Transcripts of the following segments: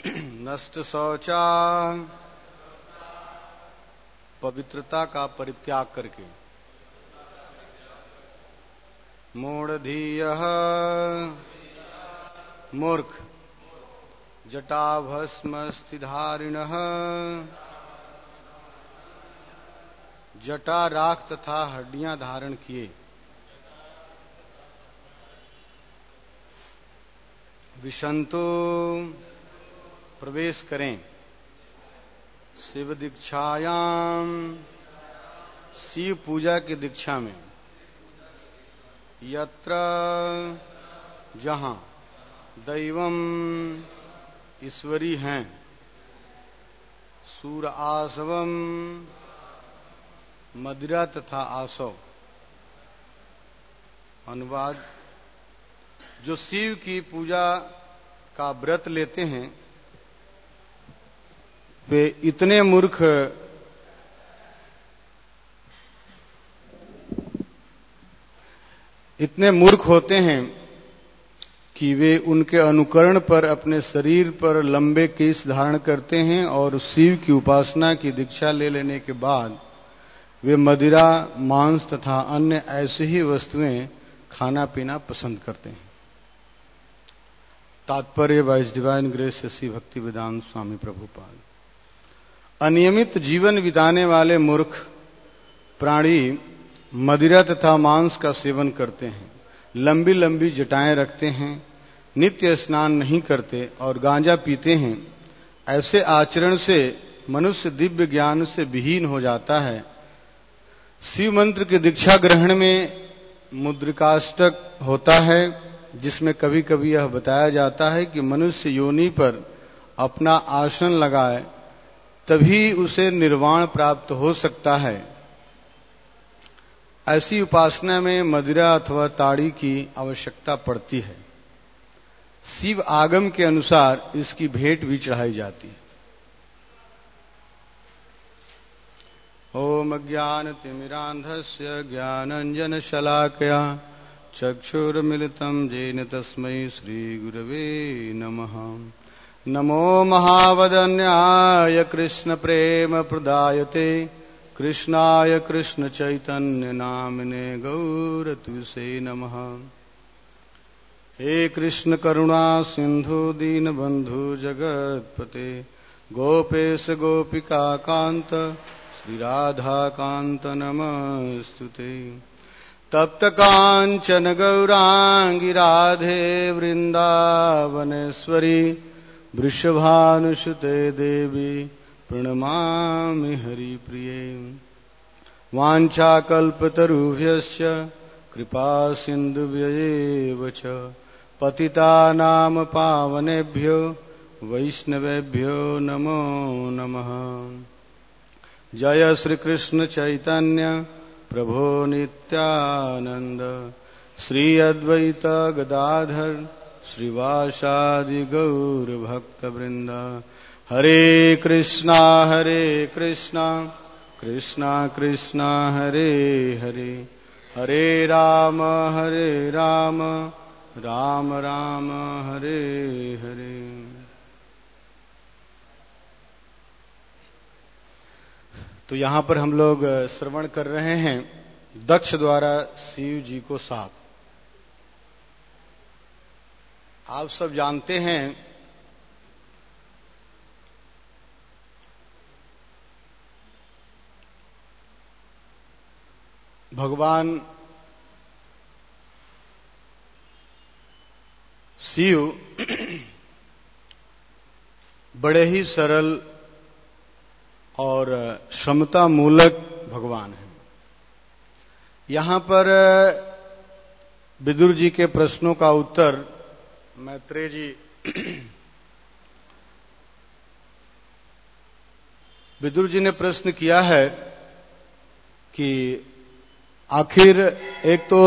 नष्ट शौचा, पवित्रता का परित्याग करके, मूढ़धीयः, मूर्ख, जटाभस्मस्थिधारिणः, जटा राख तथा हड्डियां धारण किए, विशंतो, प्रवेश करें, शिव दीक्षायाम, शिव पूजा की दीक्षा में, यत्र, जहां, दैवम, ईश्वरी हैं, सूर आसवम, मदिरा तथा आसव। अनुवाद: जो शिव की पूजा का व्रत लेते हैं वे इतने मूर्ख होते हैं कि वे उनके अनुकरण पर अपने शरीर पर लंबे केश धारण करते हैं और शिव की उपासना की दीक्षा ले लेने के बाद वे मदिरा, मांस तथा अन्य ऐसी ही वस्तुएं खाना पीना पसंद करते हैं। तात्पर्य by his divine grace Shri Bhakti Vedanta स्वामी प्रभुपाद। अनियमित जीवन बिताने वाले मूर्ख प्राणी मदिरा तथा मांस का सेवन करते हैं, लंबी लंबी जटाएं रखते हैं, नित्य स्नान नहीं करते और गांजा पीते हैं। ऐसे आचरण से मनुष्य दिव्य ज्ञान से विहीन हो जाता है। शिव मंत्र की दीक्षा ग्रहण में मुद्रिकाष्टक होता है, जिसमें कभी कभी यह बताया जाता है कि मनुष्य योनि पर अपना आसन लगाए तभी उसे निर्वाण प्राप्त हो सकता है। ऐसी उपासना में मदिरा अथवा ताड़ी की आवश्यकता पड़ती है। शिव आगम के अनुसार इसकी भेंट भी चढ़ाई जाती है। ओम ज्ञानतिमिरान्धस्य ज्ञानाञ्जनशलाकया चक्षुर्मिलितं येन तस्मै श्रीगुरवे नमः। नमो महावदन्याय कृष्णप्रेमप्रदायते कृष्णाय कृष्णचैतन्यनामिने गौरत्विषे नमः। हे कृष्ण करुणा सिंधु दीनबंधु जगत्पते गोपेश गोपिका कांत श्री राधा कांत नमस्तुते। तप्त कांचन गौरांगी राधे वृंदावनेश्वरी वृषभानुसुते देवी प्रणमामि हरिप्रिये। वाञ्छाकल्पतरुभ्यश्च कृपा सिन्धुभ्यैव च पतितानां पावनेभ्यो वैष्णवेभ्यो नमो नमः। जय श्री कृष्ण चैतन्य प्रभो नित्यानंद श्री अद्वैत गदाधर श्रीवासादि गौर भक्त वृंद। हरे कृष्णा कृष्णा कृष्णा हरे हरे, हरे राम राम राम हरे हरे। तो यहां पर हम लोग श्रवण कर रहे हैं दक्ष द्वारा शिव जी को शाप। आप सब जानते हैं भगवान शिव बड़े ही सरल और क्षमता मूलक भगवान हैं। यहां पर विदुर जी के प्रश्नों का उत्तर मैत्रेय जी विदुर जी ने प्रश्न किया है कि आखिर एक तो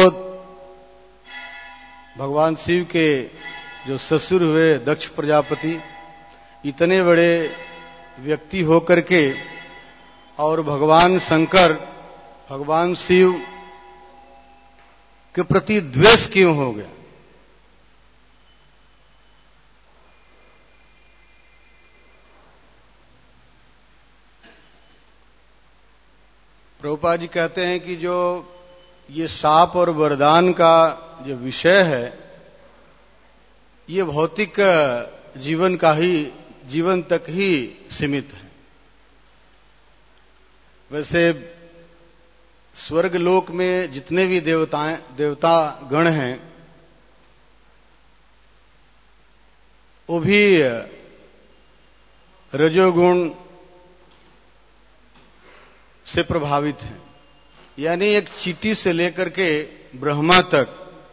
भगवान शिव के जो ससुर हुए दक्ष प्रजापति इतने बड़े व्यक्ति होकर के और भगवान शंकर भगवान शिव के प्रति द्वेष क्यों हो गया। प्रभुपाद जी कहते हैं कि जो ये शाप और वरदान का जो विषय है, ये भौतिक जीवन तक ही सीमित है। वैसे स्वर्ग लोक में जितने भी देवता गण हैं, वो भी रजोगुण से प्रभावित हैं। यानी एक चींटी से लेकर के ब्रह्मा तक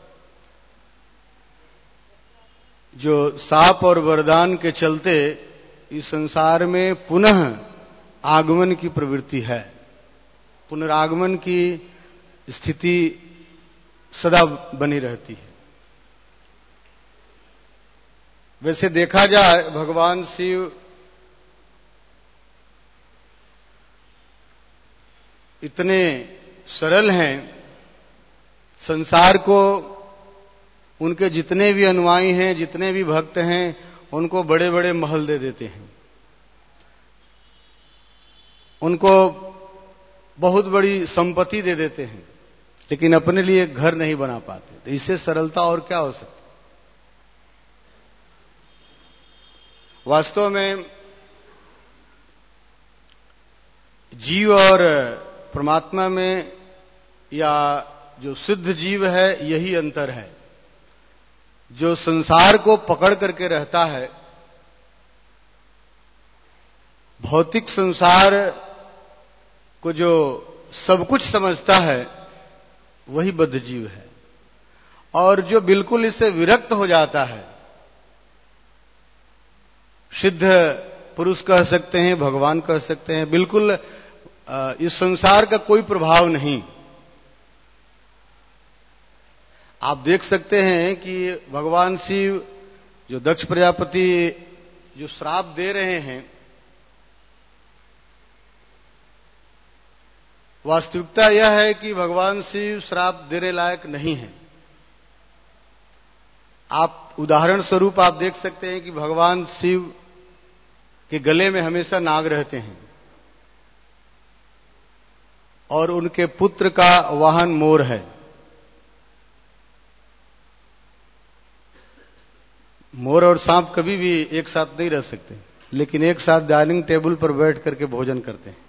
जो शाप और वरदान के चलते इस संसार में पुनः आगमन की प्रवृत्ति है, पुनरागमन की स्थिति सदा बनी रहती है। वैसे देखा जाए, भगवान शिव इतने सरल हैं, संसार को उनके जितने भी अनुयायी हैं, जितने भी भक्त हैं, उनको बड़े बड़े महल दे देते हैं, उनको बहुत बड़ी संपत्ति दे देते हैं, लेकिन अपने लिए घर नहीं बना पाते। तो इससे सरलता और क्या हो सकती। वास्तव में जीव और परमात्मा में या जो सिद्ध जीव है, यही अंतर है। जो संसार को पकड़ करके रहता है, भौतिक संसार को जो सब कुछ समझता है, वही बद्ध जीव है। और जो बिल्कुल इससे विरक्त हो जाता है, सिद्ध पुरुष कह सकते हैं, भगवान कह सकते हैं, बिल्कुल इस संसार का कोई प्रभाव नहीं। आप देख सकते हैं कि भगवान शिव जो दक्ष प्रजापति जो श्राप दे रहे हैं, वास्तविकता यह है कि भगवान शिव श्राप देने लायक नहीं है। आप उदाहरण स्वरूप आप देख सकते हैं कि भगवान शिव के गले में हमेशा नाग रहते हैं और उनके पुत्र का वाहन मोर है। मोर और सांप कभी भी एक साथ नहीं रह सकते, लेकिन एक साथ डाइनिंग टेबल पर बैठ करके भोजन करते हैं।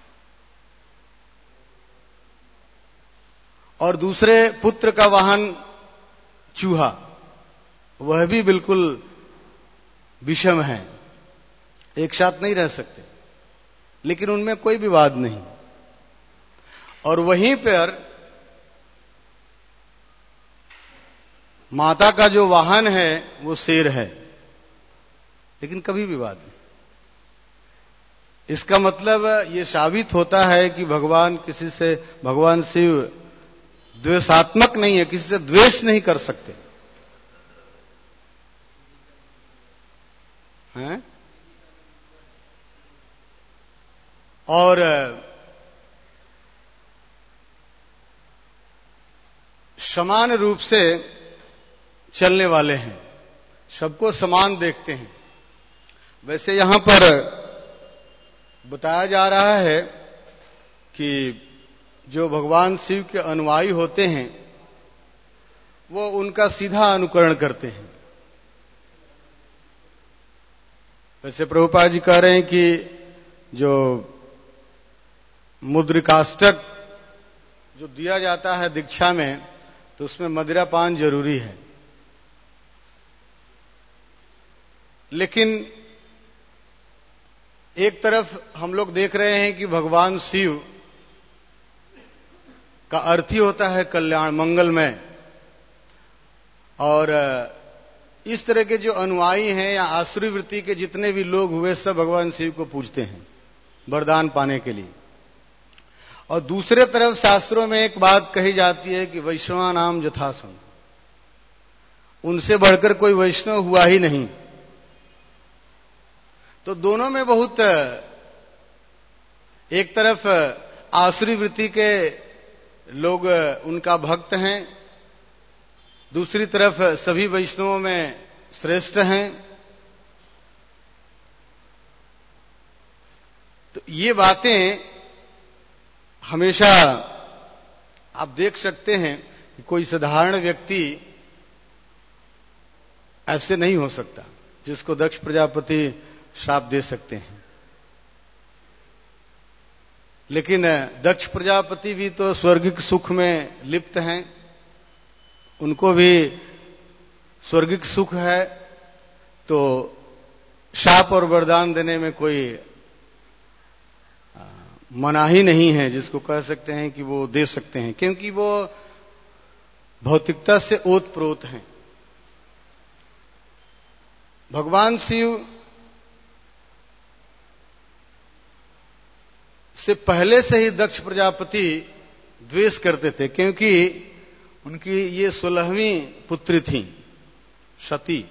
और दूसरे पुत्र का वाहन चूहा, वह भी बिल्कुल विषम है, एक साथ नहीं रह सकते, लेकिन उनमें कोई विवाद नहीं। और वहीं पर माता का जो वाहन है वो शेर है, लेकिन कभी विवाद नहीं। इसका मतलब ये साबित होता है कि भगवान शिव द्वेषात्मक नहीं है, किसी से द्वेष नहीं कर सकते हैं। और समान रूप से चलने वाले हैं, सबको समान देखते हैं। वैसे यहां पर बताया जा रहा है कि जो भगवान शिव के अनुयायी होते हैं, वो उनका सीधा अनुकरण करते हैं। वैसे प्रभुपाद जी कह रहे हैं कि जो मुद्रिकाष्टक जो दिया जाता है दीक्षा में, तो उसमें मदिरा पान जरूरी है। लेकिन एक तरफ हम लोग देख रहे हैं कि भगवान शिव का अर्थ ही होता है कल्याण, मंगलमय। और इस तरह के जो अनुयायी हैं या आसुरी वृत्ति के जितने भी लोग हुए, सब भगवान शिव को पूजते हैं वरदान पाने के लिए। और दूसरे तरफ शास्त्रों में एक बात कही जाती है कि वैष्णवा नाम यथासंग, उनसे बढ़कर कोई वैष्णव हुआ ही नहीं। तो दोनों में बहुत, एक तरफ आसुरी वृत्ति के लोग उनका भक्त हैं, दूसरी तरफ सभी वैष्णवों में श्रेष्ठ हैं। तो ये बातें हमेशा आप देख सकते हैं कि कोई साधारण व्यक्ति ऐसे नहीं हो सकता जिसको दक्ष प्रजापति श्राप दे सकते हैं। लेकिन दक्ष प्रजापति भी तो स्वर्गिक सुख में लिप्त हैं, उनको भी स्वर्गिक सुख है, तो शाप और वरदान देने में कोई मनाही नहीं है जिसको कह सकते हैं कि वो दे सकते हैं, क्योंकि वो भौतिकता से ओतप्रोत हैं। भगवान शिव से पहले से ही दक्ष प्रजापति द्वेष करते थे, क्योंकि उनकी ये 16वीं पुत्री थी सती।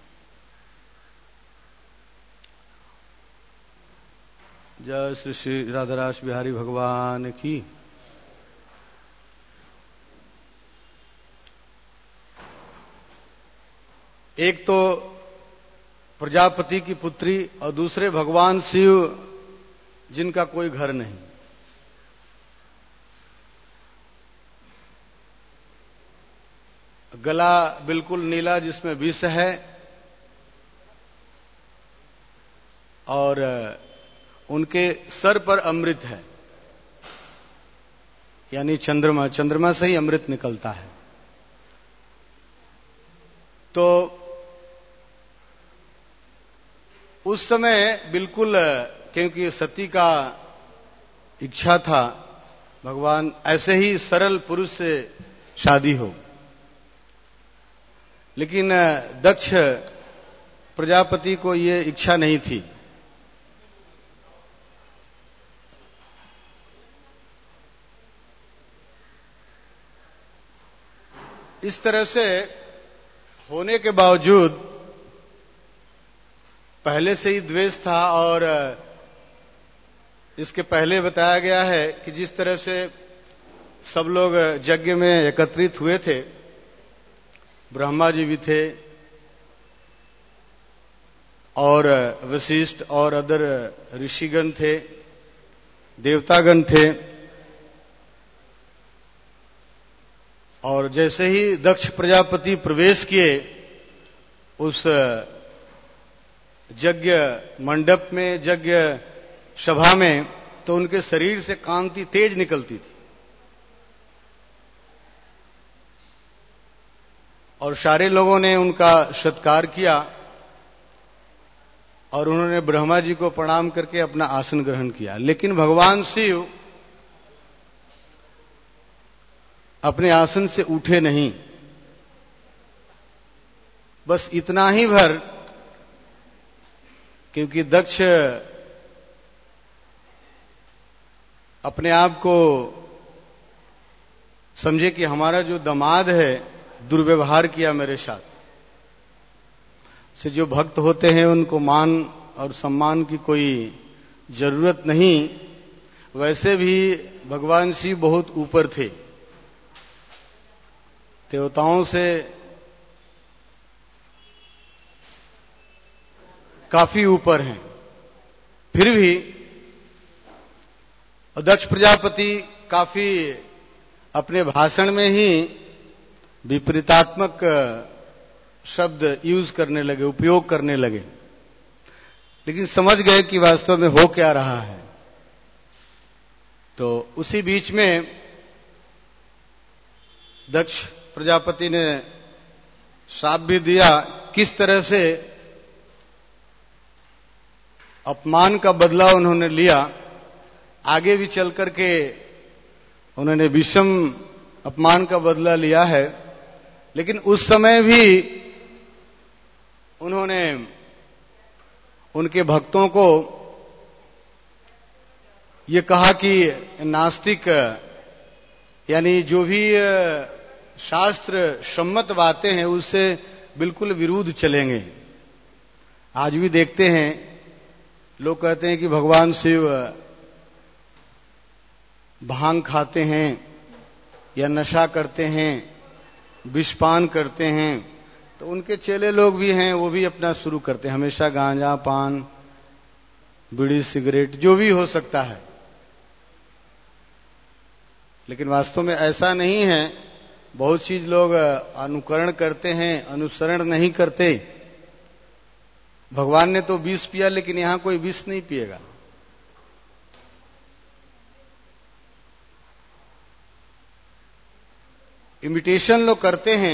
जय श्री श्री राधारास बिहारी भगवान की। एक तो प्रजापति की पुत्री और दूसरे भगवान शिव जिनका कोई घर नहीं। गला बिल्कुल नीला जिसमें विष है, और उनके सर पर अमृत है, यानी चंद्रमा से ही अमृत निकलता है। तो उस समय बिल्कुल, क्योंकि सती का इच्छा था भगवान ऐसे ही सरल पुरुष से शादी हो, लेकिन दक्ष प्रजापति को ये इच्छा नहीं थी। इस तरह से होने के बावजूद पहले से ही द्वेष था, और इसके पहले बताया गया है कि जिस तरह से सब लोग यज्ञ में एकत्रित हुए थे, ब्रह्मा जी भी थे और वशिष्ठ और अदर ऋषिगण थे, देवतागण थे, और जैसे ही दक्ष प्रजापति प्रवेश किए उस यज्ञ मंडप में, यज्ञ सभा में, तो उनके शरीर से कांति तेज निकलती थी, और सारे लोगों ने उनका सत्कार किया, और उन्होंने ब्रह्मा जी को प्रणाम करके अपना आसन ग्रहण किया। लेकिन भगवान शिव अपने आसन से उठे नहीं, बस इतना ही भर, क्योंकि दक्ष अपने आप को समझे कि हमारा जो दामाद है दुर्व्यवहार किया मेरे साथ, से जो भक्त होते हैं उनको मान और सम्मान की कोई जरूरत नहीं। वैसे भी भगवान शिव बहुत ऊपर थे, देवताओं से काफी ऊपर हैं, फिर भी दक्ष प्रजापति काफी अपने भाषण में ही विपरीतात्मक शब्द यूज करने लगे, उपयोग करने लगे, लेकिन समझ गए कि वास्तव में हो क्या रहा है। तो उसी बीच में दक्ष प्रजापति ने शाप भी दिया, किस तरह से अपमान का बदला उन्होंने लिया। आगे भी चल करके उन्होंने विषम अपमान का बदला लिया है, लेकिन उस समय भी उन्होंने उनके भक्तों को ये कहा कि नास्तिक, यानी जो भी शास्त्र सम्मत बातें हैं उससे बिल्कुल विरुद्ध चलेंगे। आज भी देखते हैं लोग कहते हैं कि भगवान शिव भांग खाते हैं या नशा करते हैं, विषपान करते हैं, तो उनके चेले लोग भी हैं, वो भी अपना शुरू करते हैं, हमेशा गांजा, पान, बीड़ी, सिगरेट, जो भी हो सकता है। लेकिन वास्तव में ऐसा नहीं है। बहुत चीज लोग अनुकरण करते हैं, अनुसरण नहीं करते। भगवान ने तो विष पिया, लेकिन यहां कोई विष नहीं पिएगा। इमिटेशन लोग करते हैं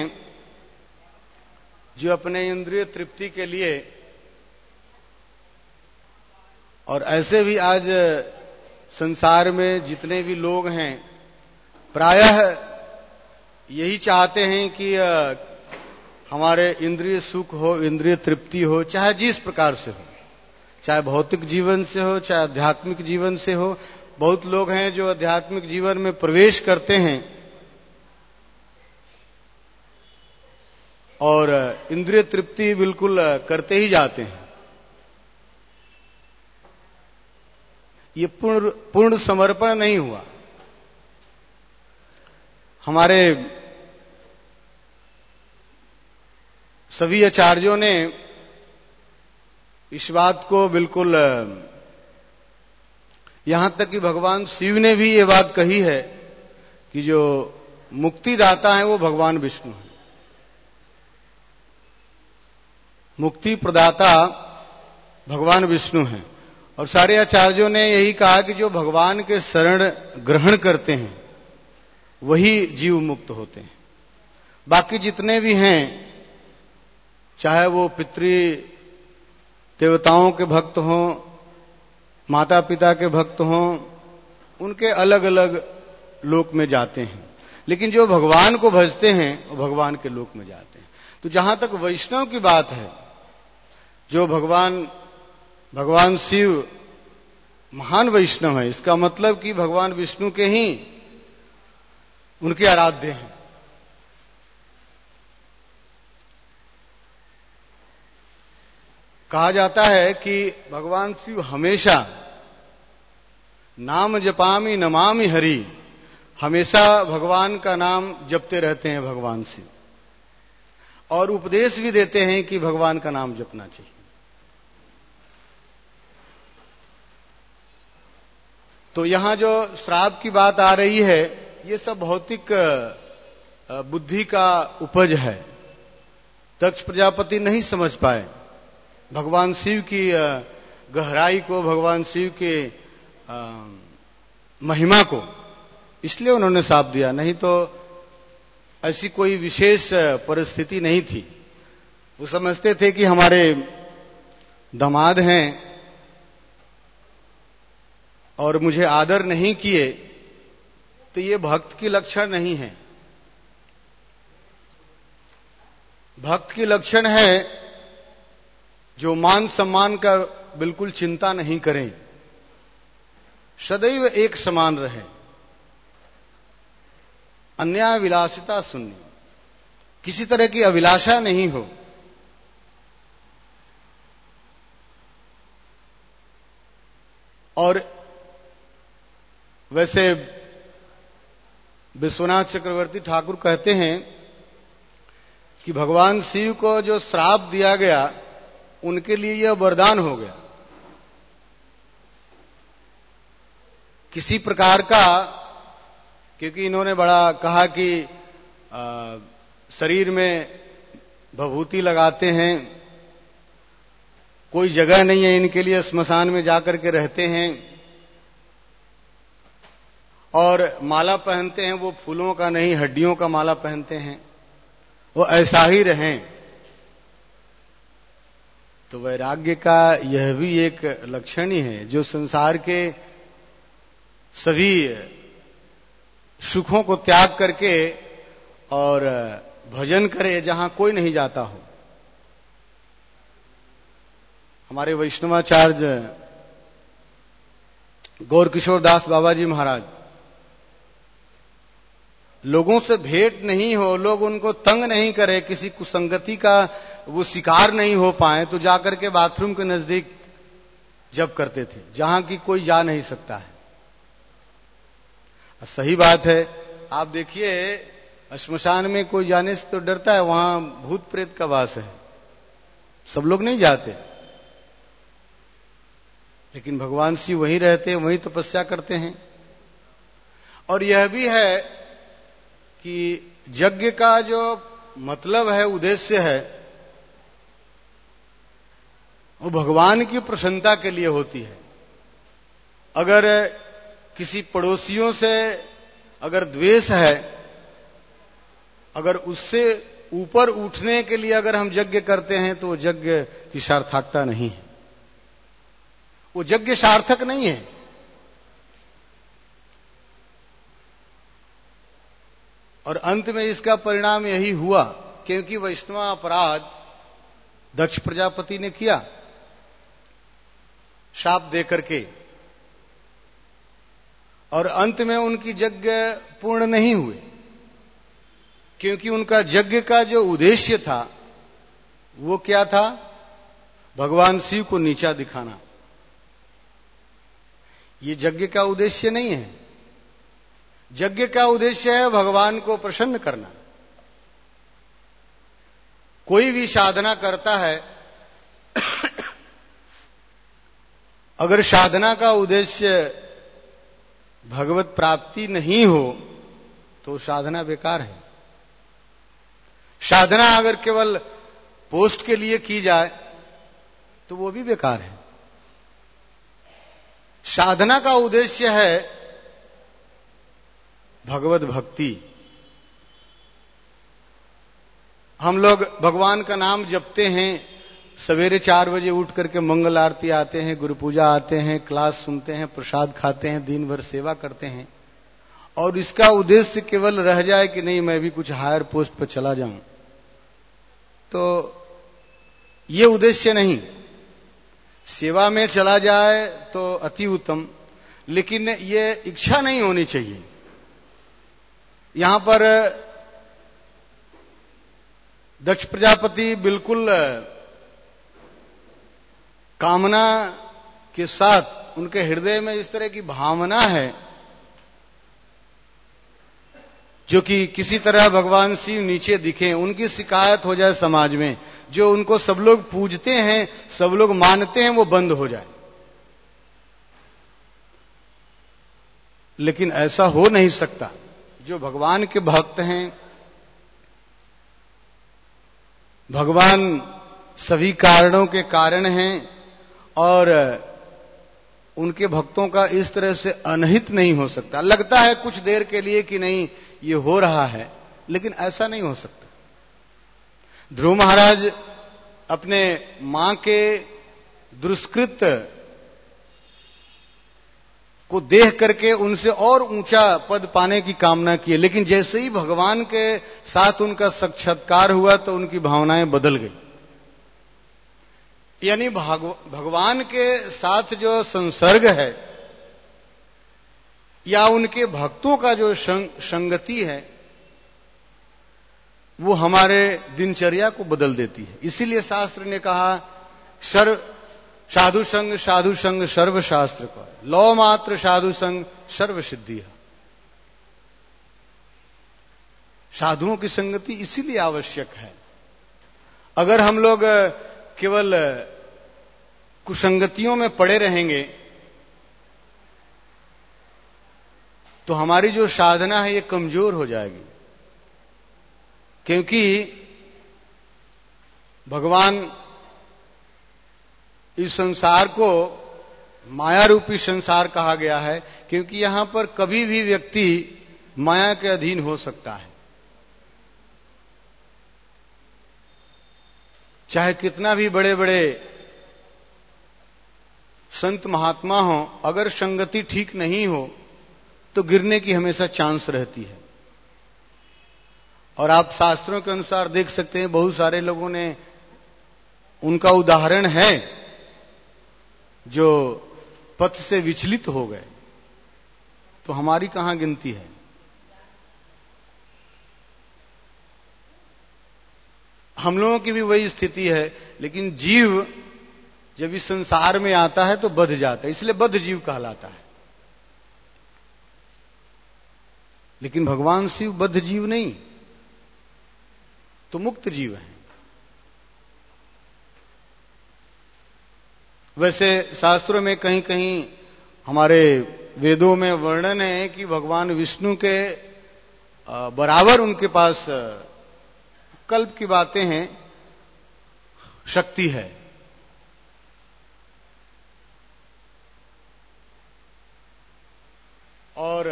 जो अपने इंद्रिय तृप्ति के लिए, और ऐसे भी आज संसार में जितने भी लोग हैं प्रायः यही चाहते हैं कि हमारे इंद्रिय सुख हो, इंद्रिय तृप्ति हो, चाहे जिस प्रकार से हो, चाहे भौतिक जीवन से हो, चाहे आध्यात्मिक जीवन से हो। बहुत लोग हैं जो आध्यात्मिक जीवन में प्रवेश करते हैं और इंद्रिय तृप्ति बिल्कुल करते ही जाते हैं। ये पूर्ण समर्पण नहीं हुआ। हमारे सभी आचार्यों ने इस बात को बिल्कुल, यहां तक कि भगवान शिव ने भी ये बात कही है कि जो मुक्तिदाता है वो भगवान विष्णु है। मुक्ति प्रदाता भगवान विष्णु हैं। और सारे आचार्यों ने यही कहा कि जो भगवान के शरण ग्रहण करते हैं वही जीव मुक्त होते हैं। बाकी जितने भी हैं, चाहे वो पितृ देवताओं के भक्त हों, माता पिता के भक्त हों, उनके अलग अलग लोक में जाते हैं। लेकिन जो भगवान को भजते हैं वो भगवान के लोक में जाते हैं। तो जहां तक वैष्णव की बात है, जो भगवान शिव महान वैष्णव है, इसका मतलब कि भगवान विष्णु के ही उनके आराध्य हैं। कहा जाता है कि भगवान शिव हमेशा नाम जपामि नमामि हरि, हमेशा भगवान का नाम जपते रहते हैं भगवान शिव, और उपदेश भी देते हैं कि भगवान का नाम जपना चाहिए। तो यहां जो श्राप की बात आ रही है, ये सब भौतिक बुद्धि का उपज है। दक्ष प्रजापति नहीं समझ पाए भगवान शिव की गहराई को, भगवान शिव के महिमा को, इसलिए उन्होंने श्राप दिया। नहीं तो ऐसी कोई विशेष परिस्थिति नहीं थी। वो समझते थे कि हमारे दामाद हैं और मुझे आदर नहीं किए, तो ये भक्त की लक्षण नहीं है। भक्त की लक्षण है जो मान सम्मान का बिल्कुल चिंता नहीं करें, सदैव एक समान रहे, अन्याय विलासिता शून्य, किसी तरह की अभिलाषा नहीं हो। और वैसे विश्वनाथ चक्रवर्ती ठाकुर कहते हैं कि भगवान शिव को जो श्राप दिया गया उनके लिए यह वरदान हो गया। किसी प्रकार का, क्योंकि इन्होंने बड़ा कहा कि शरीर में भभूति लगाते हैं, कोई जगह नहीं है इनके लिए, स्मशान में जाकर के रहते हैं, और माला पहनते हैं वो फूलों का नहीं हड्डियों का माला पहनते हैं, वो ऐसा ही रहें। तो वैराग्य का यह भी एक लक्षण ही है, जो संसार के सभी सुखों को त्याग करके और भजन करे जहां कोई नहीं जाता हो। हमारे वैष्णवाचार्य गौर किशोर दास बाबा जी महाराज, लोगों से भेंट नहीं हो, लोग उनको तंग नहीं करे, किसी कुसंगति का वो शिकार नहीं हो पाए, तो जाकर के बाथरूम के नजदीक जप करते थे जहां की कोई जा नहीं सकता है। सही बात है। आप देखिए श्मशान में कोई जाने से तो डरता है, वहां भूत प्रेत का वास है, सब लोग नहीं जाते। लेकिन भगवान शिव वहीं रहते हैं, वहीं तपस्या करते हैं। और यह भी है कि यज्ञ का जो मतलब है, उद्देश्य है, वो भगवान की प्रसन्नता के लिए होती है। अगर किसी पड़ोसियों से अगर द्वेष है, अगर उससे ऊपर उठने के लिए अगर हम यज्ञ करते हैं तो वो यज्ञ की सार्थकता नहीं है, वो यज्ञ सार्थक नहीं है। और अंत में इसका परिणाम यही हुआ, क्योंकि वैष्णव अपराध दक्ष प्रजापति ने किया शाप देकर के, और अंत में उनकी यज्ञ पूर्ण नहीं हुए, क्योंकि उनका यज्ञ का जो उद्देश्य था वो क्या था? भगवान शिव को नीचा दिखाना। ये यज्ञ का उद्देश्य नहीं है। यज्ञ का उद्देश्य है भगवान को प्रसन्न करना। कोई भी साधना करता है, अगर साधना का उद्देश्य भगवत प्राप्ति नहीं हो तो साधना बेकार है। साधना अगर केवल पोस्ट के लिए की जाए तो वो भी बेकार है। साधना का उद्देश्य है भगवत भक्ति। हम लोग भगवान का नाम जपते हैं, सवेरे 4 बजे उठ करके मंगल आरती आते हैं, गुरु पूजा आते हैं, क्लास सुनते हैं, प्रसाद खाते हैं, दिन भर सेवा करते हैं, और इसका उद्देश्य केवल रह जाए कि नहीं मैं भी कुछ हायर पोस्ट पर चला जाऊं, तो ये उद्देश्य नहीं। सेवा में चला जाए तो अति उत्तम, लेकिन ये इच्छा नहीं होनी चाहिए। यहां पर दक्ष प्रजापति बिल्कुल कामना के साथ, उनके हृदय में इस तरह की भावना है जो कि किसी तरह भगवान शिव नीचे दिखे, उनकी शिकायत हो जाए समाज में, जो उनको सब लोग पूजते हैं, सब लोग मानते हैं, वो बंद हो जाए। लेकिन ऐसा हो नहीं सकता। जो भगवान के भक्त हैं, भगवान सभी कारणों के कारण हैं, और उनके भक्तों का इस तरह से अनहित नहीं हो सकता। लगता है कुछ देर के लिए कि नहीं ये हो रहा है, लेकिन ऐसा नहीं हो सकता। ध्रुव महाराज अपने मां के दुष्कृत को देख करके उनसे और ऊंचा पद पाने की कामना की, लेकिन जैसे ही भगवान के साथ उनका साक्षात्कार हुआ तो उनकी भावनाएं बदल गई। यानी भगवान के साथ जो संसर्ग है या उनके भक्तों का जो संगति है, वो हमारे दिनचर्या को बदल देती है। इसीलिए शास्त्र ने कहा साधु संग सर्व शास्त्र का, लौ मात्र साधु संग सर्व सिद्धि है। साधुओं की संगति इसीलिए आवश्यक है। अगर हम लोग केवल कुसंगतियों में पड़े रहेंगे तो हमारी जो साधना है ये कमजोर हो जाएगी, क्योंकि भगवान इस संसार को माया रूपी संसार कहा गया है, क्योंकि यहां पर कभी भी व्यक्ति माया के अधीन हो सकता है। चाहे कितना भी बड़े बड़े संत महात्मा हो, अगर संगति ठीक नहीं हो तो गिरने की हमेशा चांस रहती है। और आप शास्त्रों के अनुसार देख सकते हैं, बहुत सारे लोगों ने उनका उदाहरण है जो पथ से विचलित हो गए। तो हमारी कहां गिनती है? हम लोगों की भी वही स्थिति है, लेकिन जीव जब इस संसार में आता है तो बद्ध जाता है, इसलिए बद्ध जीव कहलाता है। लेकिन भगवान शिव बद्ध जीव नहीं, तो मुक्त जीव हैं। वैसे शास्त्रों में कहीं कहीं हमारे वेदों में वर्णन है कि भगवान विष्णु के बराबर उनके पास कल्प की बातें हैं, शक्ति है। और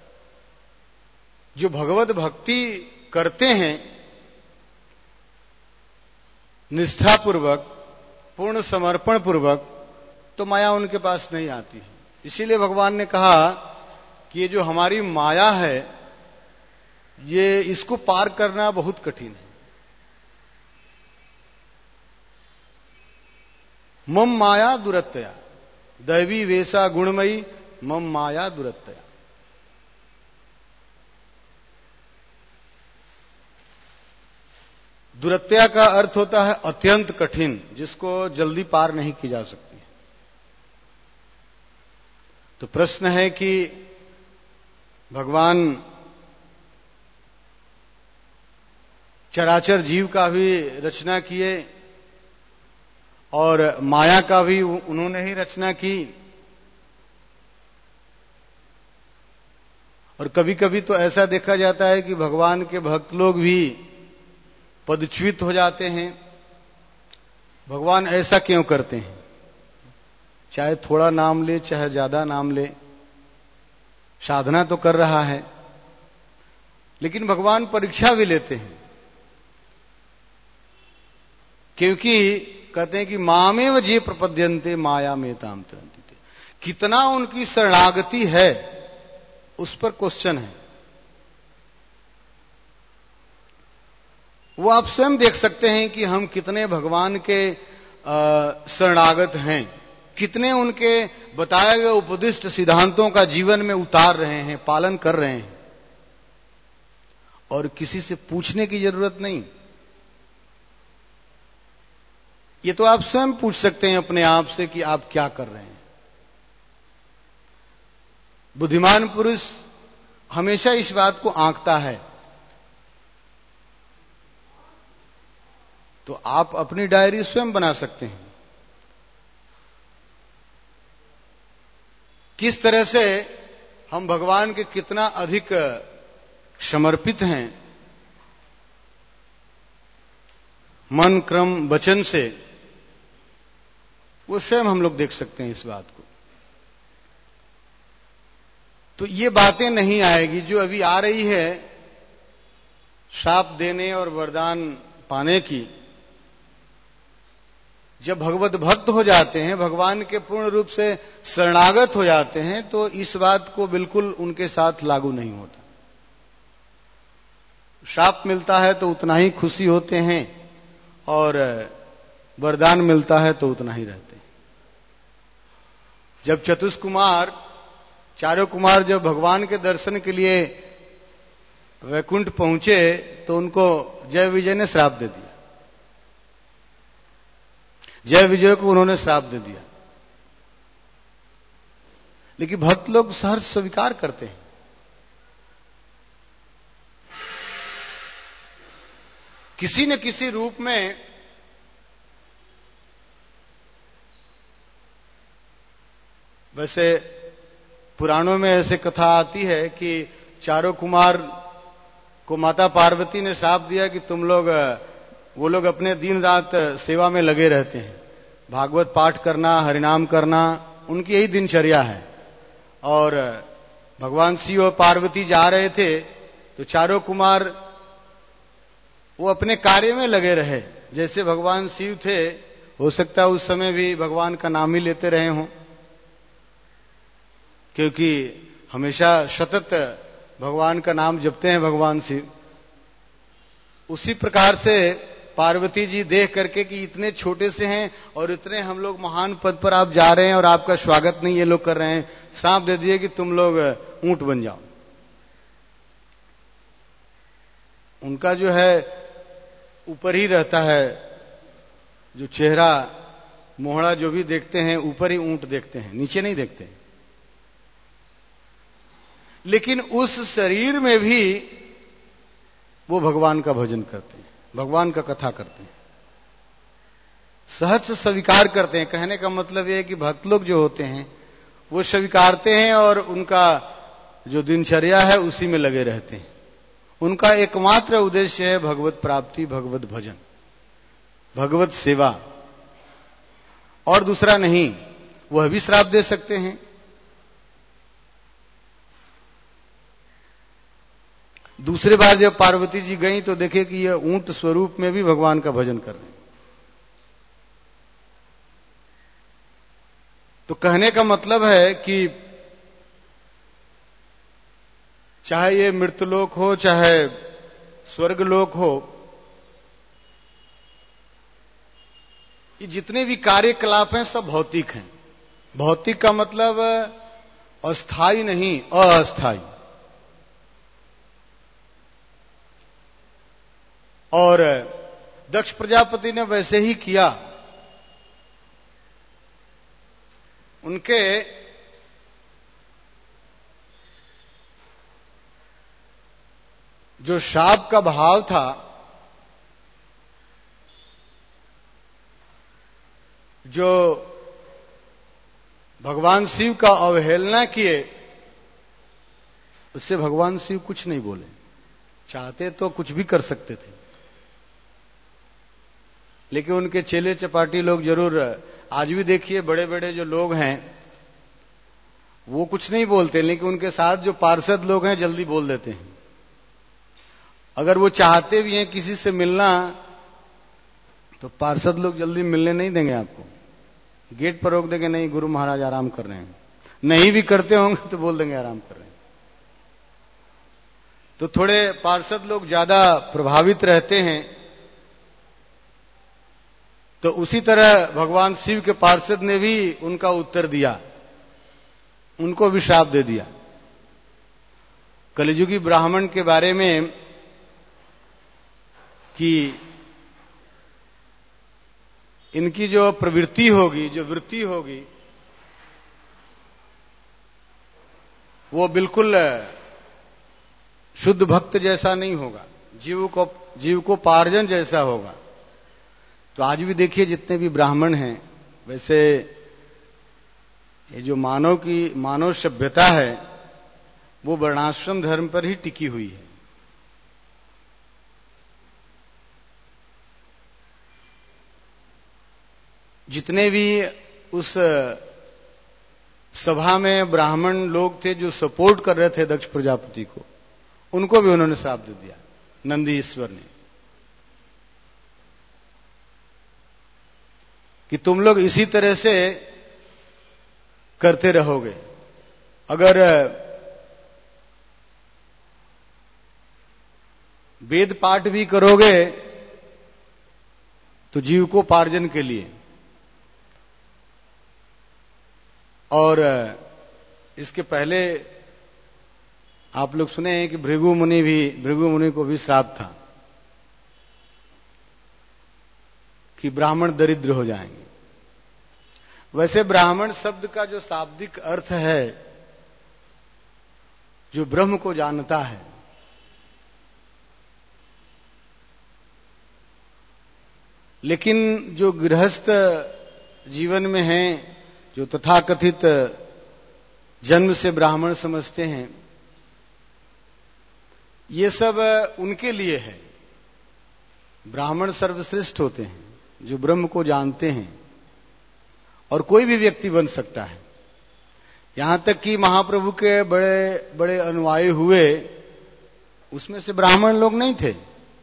जो भगवत भक्ति करते हैं निष्ठापूर्वक, पूर्ण समर्पण पूर्वक, तो माया उनके पास नहीं आती है। इसीलिए भगवान ने कहा कि ये जो हमारी माया है, ये इसको पार करना बहुत कठिन है। मम माया दुरत्यया, दैवी वेशा गुणमयी मम माया दुरत्यया। दुरत्या का अर्थ होता है अत्यंत कठिन, जिसको जल्दी पार नहीं की जा सकती। तो प्रश्न है कि भगवान चराचर जीव का भी रचना किए और माया का भी उन्होंने ही रचना की। और कभी कभी तो ऐसा देखा जाता है कि भगवान के भक्त लोग भी पदच्युत हो जाते हैं। भगवान ऐसा क्यों करते हैं? चाहे थोड़ा नाम ले, चाहे ज्यादा नाम ले, साधना तो कर रहा है, लेकिन भगवान परीक्षा भी लेते हैं। क्योंकि कहते हैं कि मामेव जे प्रपद्यन्ते माया में ताम तरन्ति। कितना उनकी शरणागति है उस पर क्वेश्चन है। वो आप स्वयं देख सकते हैं कि हम कितने भगवान के शरणागत हैं, कितने उनके बताए गए उपदिष्ट सिद्धांतों का जीवन में उतार रहे हैं, पालन कर रहे हैं, और किसी से पूछने की जरूरत नहीं। ये तो आप स्वयं पूछ सकते हैं अपने आप से कि आप क्या कर रहे हैं। बुद्धिमान पुरुष हमेशा इस बात को आंकता है। तो आप अपनी डायरी स्वयं बना सकते हैं। किस तरह से हम भगवान के कितना अधिक समर्पित हैं, मन क्रम वचन से, वो स्वयं हम लोग देख सकते हैं इस बात को। तो ये बातें नहीं आएगी जो अभी आ रही है शाप देने और वरदान पाने की। जब भगवत भक्त हो जाते हैं, भगवान के पूर्ण रूप से शरणागत हो जाते हैं, तो इस बात को बिल्कुल उनके साथ लागू नहीं होता। शाप मिलता है तो उतना ही खुशी होते हैं, और वरदान मिलता है तो उतना ही रहते हैं। जब चतुष्कुमार, चारों कुमार जब भगवान के दर्शन के लिए वैकुंठ पहुंचे, तो उनको जय विजय ने श्राप दे दिया। जय विजय को उन्होंने श्राप दे दिया। लेकिन भक्त लोग सहर्ष स्वीकार करते हैं। किसी न किसी रूप में वैसे पुराणों में ऐसे कथा आती है कि चारों कुमार को माता पार्वती ने श्राप दिया कि तुम लोग, वो लोग अपने दिन रात सेवा में लगे रहते हैं। भागवत पाठ करना, हरिनाम करना, उनकी यही दिनचर्या है। और भगवान शिव और पार्वती जा रहे थे तो चारों कुमार वो अपने कार्य में लगे रहे। जैसे भगवान शिव थे, हो सकता है उस समय भी भगवान का नाम ही लेते रहे हों, क्योंकि हमेशा सतत भगवान का नाम जपते हैं भगवान शिव। उसी प्रकार से पार्वती जी देख करके कि इतने छोटे से हैं और इतने हम लोग महान पद पर आप जा रहे हैं और आपका स्वागत नहीं ये लोग कर रहे हैं, सांप दे दिए कि तुम लोग ऊंट बन जाओ। उनका जो है ऊपर ही रहता है, जो चेहरा मोहड़ा जो भी देखते हैं ऊपर ही ऊंट देखते हैं, नीचे नहीं देखते हैं। लेकिन उस शरीर में भी वो भगवान का भजन करते हैं, भगवान का कथा करते हैं, सहज स्वीकार करते हैं। कहने का मतलब यह है कि भक्त लोग जो होते हैं वो स्वीकारते हैं और उनका जो दिनचर्या है उसी में लगे रहते हैं। उनका एकमात्र उद्देश्य है भगवत प्राप्ति, भगवत भजन, भगवत सेवा, और दूसरा नहीं। वह भी श्राप दे सकते हैं। दूसरी बार जब पार्वती जी गई तो देखे कि यह ऊंट स्वरूप में भी भगवान का भजन कर रहे हैं। तो कहने का मतलब है कि चाहे ये मृतलोक हो, चाहे स्वर्गलोक हो, ये जितने भी कार्यकलाप हैं सब भौतिक हैं। भौतिक का मतलब अस्थाई नहीं, अस्थाई। और दक्ष प्रजापति ने वैसे ही किया। उनके जो शाप का भाव था, जो भगवान शिव का अवहेलना किए, उससे भगवान शिव कुछ नहीं बोले। चाहते तो कुछ भी कर सकते थे, लेकिन उनके चेले चपाटी लोग जरूर, आज भी देखिए बड़े बड़े जो लोग हैं वो कुछ नहीं बोलते, लेकिन उनके साथ जो पार्षद लोग हैं जल्दी बोल देते हैं। अगर वो चाहते भी हैं किसी से मिलना तो पार्षद लोग जल्दी मिलने नहीं देंगे आपको, गेट पर रोक देंगे, नहीं गुरु महाराज आराम कर रहे हैं। नहीं भी करते होंगे तो बोल देंगे आराम कर रहे हैं। तो थोड़े पार्षद लोग ज्यादा प्रभावित रहते हैं। तो उसी तरह भगवान शिव के पार्षद ने भी उनका उत्तर दिया, उनको भी श्राप दे दिया। कलियुगी ब्राह्मण के बारे में कि इनकी जो प्रवृत्ति होगी, जो वृत्ति होगी, वो बिल्कुल शुद्ध भक्त जैसा नहीं होगा, जीव को पार्जन जैसा होगा। तो आज भी देखिए जितने भी ब्राह्मण हैं, वैसे ये जो मानव सभ्यता है वो वर्णाश्रम धर्म पर ही टिकी हुई है। जितने भी उस सभा में ब्राह्मण लोग थे जो सपोर्ट कर रहे थे दक्ष प्रजापति को, उनको भी उन्होंने श्राप दे दिया, नंदी ईश्वर ने, कि तुम लोग इसी तरह से करते रहोगे। अगर वेद पाठ भी करोगे तो जीव को पार्जन के लिए, और इसके पहले आप लोग सुने हैं कि भृगु मुनि को भी श्राप था कि ब्राह्मण दरिद्र हो जाएंगे। वैसे ब्राह्मण शब्द का जो शाब्दिक अर्थ है, जो ब्रह्म को जानता है, लेकिन जो गृहस्थ जीवन में है, जो तथाकथित जन्म से ब्राह्मण समझते हैं, ये सब उनके लिए है। ब्राह्मण सर्वश्रेष्ठ होते हैं जो ब्रह्म को जानते हैं, और कोई भी व्यक्ति बन सकता है। यहां तक कि महाप्रभु के बड़े बड़े अनुयायी हुए, उसमें से ब्राह्मण लोग नहीं थे,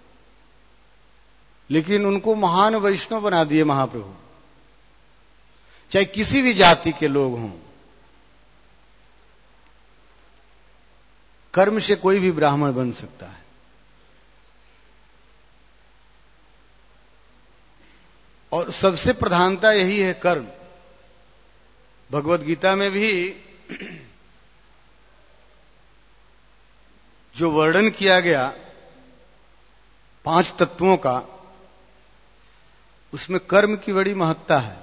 लेकिन उनको महान वैष्णव बना दिए महाप्रभु। चाहे किसी भी जाति के लोग हों, कर्म से कोई भी ब्राह्मण बन सकता है। और सबसे प्रधानता यही है कर्म। भगवत गीता में भी जो वर्णन किया गया 5 तत्वों का, उसमें कर्म की बड़ी महत्ता है।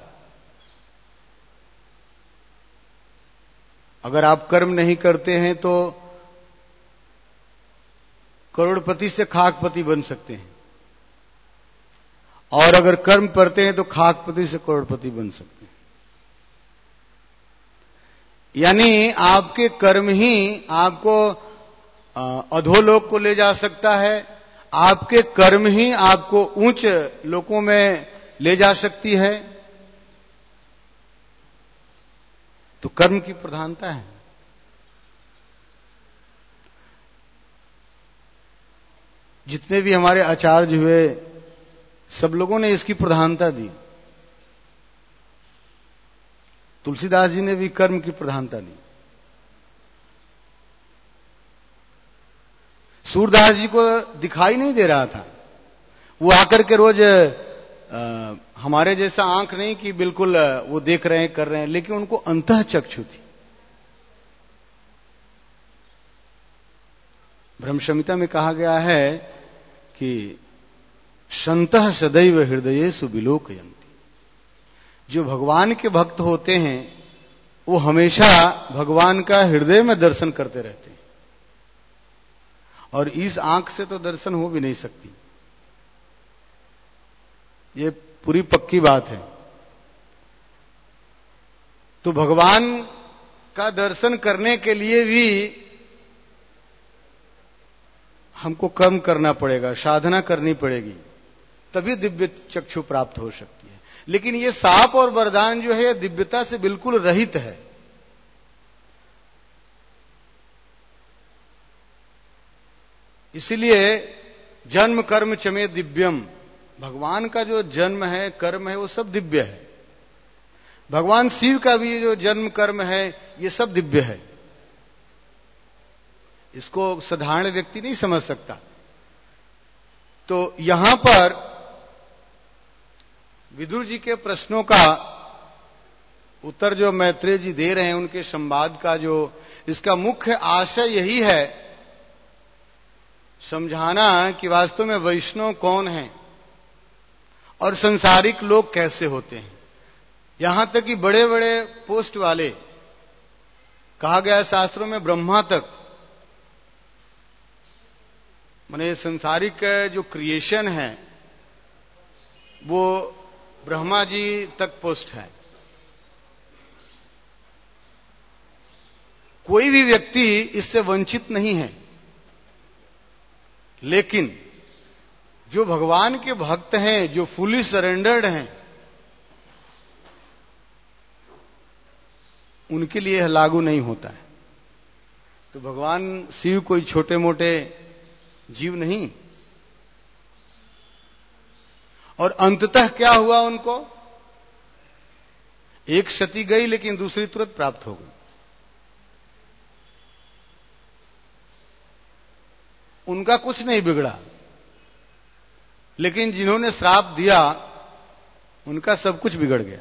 अगर आप कर्म नहीं करते हैं तो करोड़पति से खाकपति बन सकते हैं, और अगर कर्म करते हैं तो खाकपति से करोड़पति बन सकते हैं। यानी आपके कर्म ही आपको अधोलोक को ले जा सकता है, आपके कर्म ही आपको उच्च लोकों में ले जा सकती है। तो कर्म की प्रधानता है। जितने भी हमारे आचार्य हुए सब लोगों ने इसकी प्रधानता दी। तुलसीदास जी ने भी कर्म की प्रधानता दी। सूरदास जी को दिखाई नहीं दे रहा था, वो आकर के रोज हमारे जैसा आंख नहीं कि बिल्कुल वो देख रहे हैं कर रहे हैं, लेकिन उनको अंतः चक्षु थी। ब्रह्म संहिता में कहा गया है कि संतः सदैव हृदयेषु विलोकयन्ति। जो भगवान के भक्त होते हैं वो हमेशा भगवान का हृदय में दर्शन करते रहते हैं, और इस आंख से तो दर्शन हो भी नहीं सकती। ये पूरी पक्की बात है। तो भगवान का दर्शन करने के लिए भी हमको कर्म करना पड़ेगा, साधना करनी पड़ेगी, तभी दिव्य चक्षु प्राप्त हो सकती है। लेकिन ये साप और वरदान जो है दिव्यता से बिल्कुल रहित है। इसलिए जन्म कर्म चमे दिव्यम, भगवान का जो जन्म है कर्म है वो सब दिव्य है। भगवान शिव का भी जो जन्म कर्म है ये सब दिव्य है। इसको साधारण व्यक्ति नहीं समझ सकता। तो यहां पर विदुर जी के प्रश्नों का उत्तर जो मैत्रेय जी दे रहे हैं, उनके संवाद का जो इसका मुख्य आशय यही है समझाना कि वास्तव में वैष्णव कौन है और संसारिक लोग कैसे होते हैं। यहां तक कि बड़े बड़े पोस्ट वाले, कहा गया है शास्त्रों में ब्रह्मा तक, माने संसारिक जो क्रिएशन है वो ब्रह्मा जी तक पोस्ट है। कोई भी व्यक्ति इससे वंचित नहीं है। लेकिन जो भगवान के भक्त हैं, जो फुली सरेंडर्ड हैं, उनके लिए यह लागू नहीं होता है। तो भगवान शिव कोई छोटे मोटे जीव नहीं। और अंततः क्या हुआ उनको? एक सती गई लेकिन दूसरी तुरंत प्राप्त हो गई। उनका कुछ नहीं बिगड़ा, लेकिन जिन्होंने श्राप दिया उनका सब कुछ बिगड़ गया।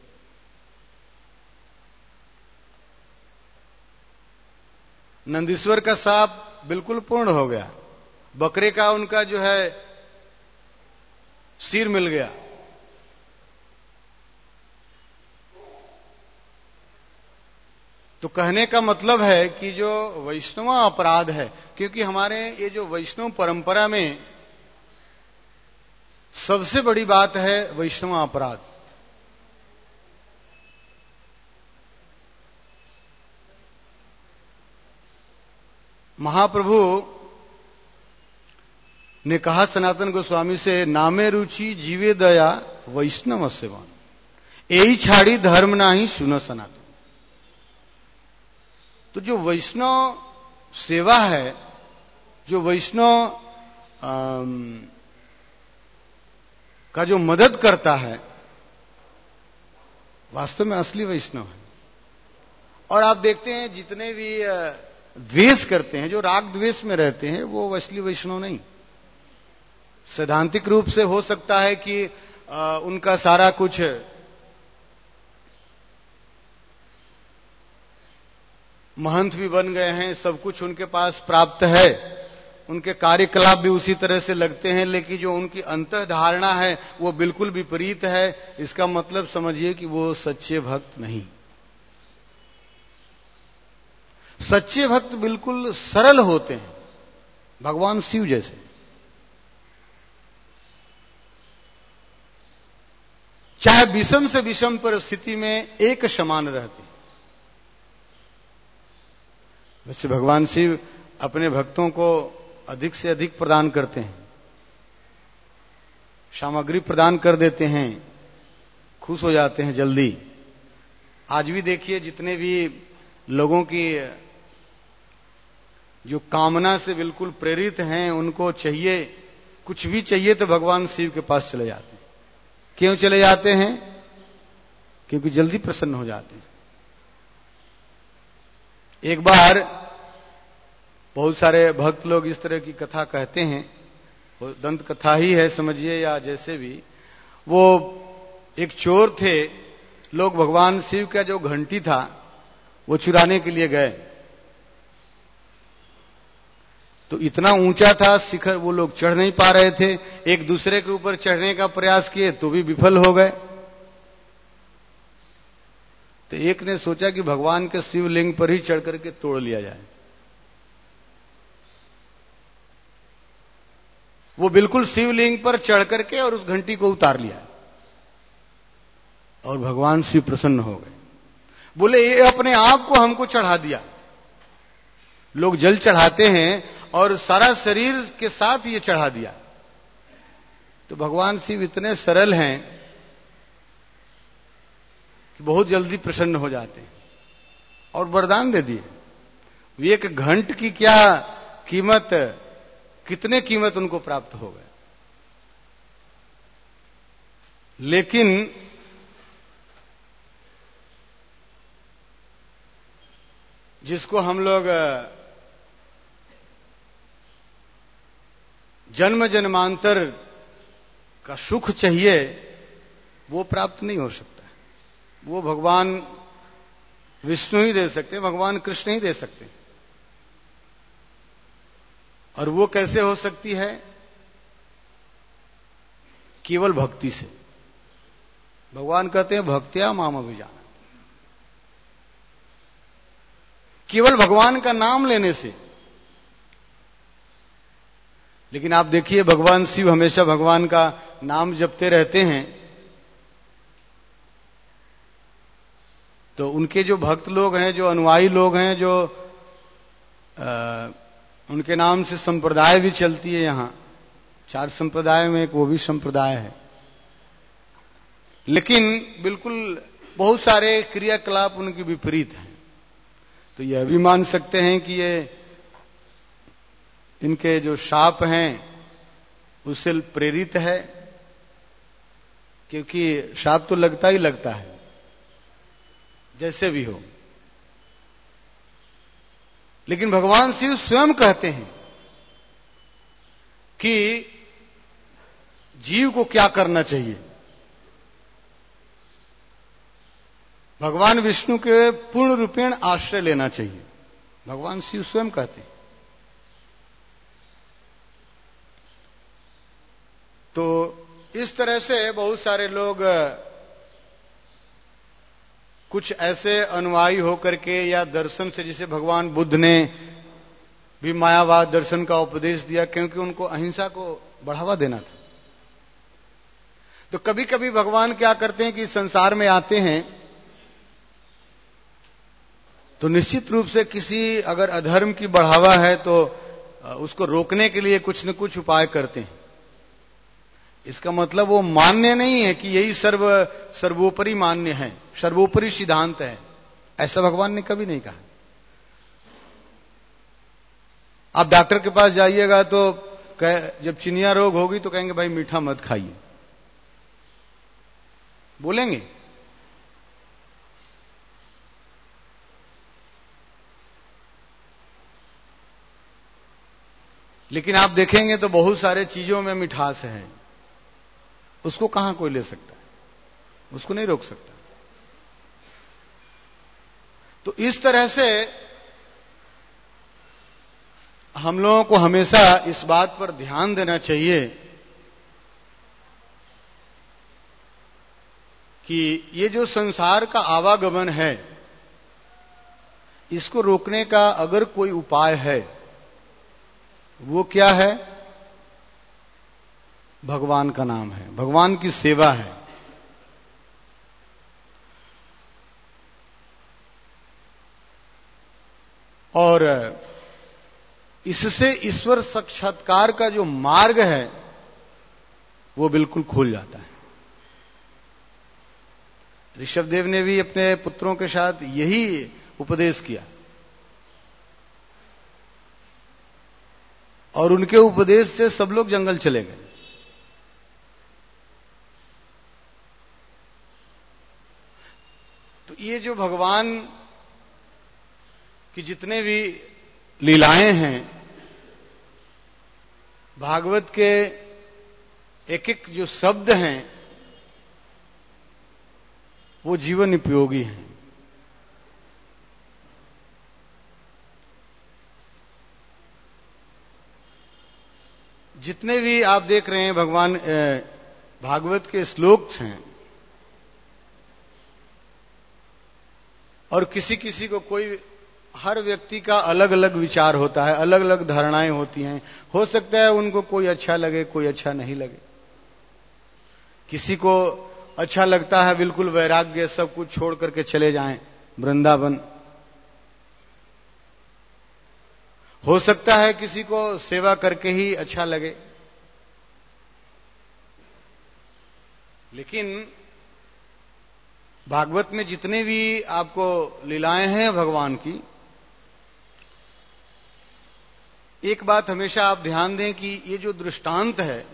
नंदीश्वर का श्राप बिल्कुल पूर्ण हो गया। बकरे का उनका जो है सिर मिल गया। तो कहने का मतलब है कि जो वैष्णव अपराध है, क्योंकि हमारे ये जो वैष्णव परंपरा में सबसे बड़ी बात है वैष्णव अपराध। महाप्रभु ने कहा सनातन गोस्वामी से, नामे रुचि जीवे दया वैष्णव सेवन, यही छाड़ी धर्म नाही सुनो सनातन। तो जो वैष्णव सेवा है, जो वैष्णव का जो मदद करता है, वास्तव में असली वैष्णव है। और आप देखते हैं जितने भी द्वेष करते हैं, जो राग द्वेष में रहते हैं, वो असली वैष्णव नहीं। सैद्धांतिक रूप से हो सकता है कि उनका सारा कुछ महंत भी बन गए हैं, सब कुछ उनके पास प्राप्त है, उनके कार्यकलाप भी उसी तरह से लगते हैं, लेकिन जो उनकी अंतः धारणा है वो बिल्कुल विपरीत है। इसका मतलब समझिए कि वो सच्चे भक्त नहीं। सच्चे भक्त बिल्कुल सरल होते हैं, भगवान शिव जैसे। चाहे विषम से विषम परिस्थिति में एक समान रहते हैं। वैसे भगवान शिव अपने भक्तों को अधिक से अधिक प्रदान करते हैं, सामग्री प्रदान कर देते हैं, खुश हो जाते हैं जल्दी। आज भी देखिए जितने भी लोगों की जो कामना से बिल्कुल प्रेरित हैं, उनको चाहिए, कुछ भी चाहिए तो भगवान शिव के पास चले जाते हैं। क्यों चले जाते हैं? क्योंकि जल्दी प्रसन्न हो जाते हैं। एक बार बहुत सारे भक्त लोग इस तरह की कथा कहते हैं, वो दंत कथा ही है समझिए या जैसे भी। वो एक चोर थे, लोग भगवान शिव का जो घंटी था वो चुराने के लिए गए। तो इतना ऊंचा था शिखर, वो लोग चढ़ नहीं पा रहे थे। एक दूसरे के ऊपर चढ़ने का प्रयास किए तो भी विफल हो गए। तो एक ने सोचा कि भगवान के शिवलिंग पर ही चढ़ करके तोड़ लिया जाए। वो बिल्कुल शिवलिंग पर चढ़ करके और उस घंटी को उतार लिया और भगवान शिव प्रसन्न हो गए। बोले ये अपने आप को हमको चढ़ा दिया। लोग जल चढ़ाते हैं और सारा शरीर के साथ ये चढ़ा दिया। तो भगवान शिव इतने सरल हैं कि बहुत जल्दी प्रसन्न हो जाते हैं और वरदान दे दिए। एक घंट की क्या कीमत, कितने कीमत उनको प्राप्त हो गए। लेकिन जिसको हम लोग जन्म जन्मांतर का सुख चाहिए वो प्राप्त नहीं हो सकता। वो भगवान विष्णु ही दे सकते, भगवान कृष्ण ही दे सकते। और वो कैसे हो सकती है? केवल भक्ति से। भगवान कहते हैं भक्त्या माम अभिजाना, केवल भगवान का नाम लेने से। लेकिन आप देखिए भगवान शिव हमेशा भगवान का नाम जपते रहते हैं, तो उनके जो भक्त लोग हैं, जो अनुयायी लोग हैं, जो उनके नाम से संप्रदाय भी चलती है। यहां 4 संप्रदाय में एक वो भी संप्रदाय है। लेकिन बिल्कुल बहुत सारे क्रियाकलाप उनके विपरीत हैं। तो यह भी मान सकते हैं कि ये इनके जो शाप हैं उससे प्रेरित है, क्योंकि शाप तो लगता ही लगता है जैसे भी हो। लेकिन भगवान शिव स्वयं कहते हैं कि जीव को क्या करना चाहिए। भगवान विष्णु के पूर्ण रूपेण आश्रय लेना चाहिए, भगवान शिव स्वयं कहते हैं। तो इस तरह से बहुत सारे लोग कुछ ऐसे अनुयायी होकर के या दर्शन से, जिसे भगवान बुद्ध ने भी मायावाद दर्शन का उपदेश दिया, क्योंकि उनको अहिंसा को बढ़ावा देना था। तो कभी कभी भगवान क्या करते हैं कि संसार में आते हैं तो निश्चित रूप से किसी अगर अधर्म की बढ़ावा है तो उसको रोकने के लिए कुछ न कुछ उपाय करते हैं। इसका मतलब वो मान्य नहीं है कि यही सर्वोपरि मान्य है, सर्वोपरि सिद्धांत है। ऐसा भगवान ने कभी नहीं कहा। आप डॉक्टर के पास जाइएगा तो जब चिनिया रोग होगी तो कहेंगे भाई मीठा मत खाइए, बोलेंगे। लेकिन आप देखेंगे तो बहुत सारे चीजों में मिठास है, उसको कहां कोई ले सकता है, उसको नहीं रोक सकता। तो इस तरह से हम लोगों को हमेशा इस बात पर ध्यान देना चाहिए कि ये जो संसार का आवागमन है, इसको रोकने का अगर कोई उपाय है, वो क्या है? भगवान का नाम है, भगवान की सेवा है। और इससे ईश्वर साक्षात्कार का जो मार्ग है वो बिल्कुल खुल जाता है। ऋषभदेव ने भी अपने पुत्रों के साथ यही उपदेश किया और उनके उपदेश से सब लोग जंगल चले गए। तो ये जो भगवान की जितने भी लीलाएं हैं, भागवत के एक एक जो शब्द हैं वो जीवन उपयोगी हैं। जितने भी आप देख रहे हैं भगवान भागवत के श्लोक हैं, और किसी किसी को कोई, हर व्यक्ति का अलग अलग विचार होता है, अलग अलग धारणाएं होती हैं। हो सकता है उनको कोई अच्छा लगे, कोई अच्छा नहीं लगे। किसी को अच्छा लगता है बिल्कुल वैराग्य, सब कुछ छोड़ करके चले जाएं वृंदावन। हो सकता है किसी को सेवा करके ही अच्छा लगे। लेकिन भागवत में जितने भी आपको लीलाएं हैं भगवान की, एक बात हमेशा आप ध्यान दें कि ये जो दृष्टांत है,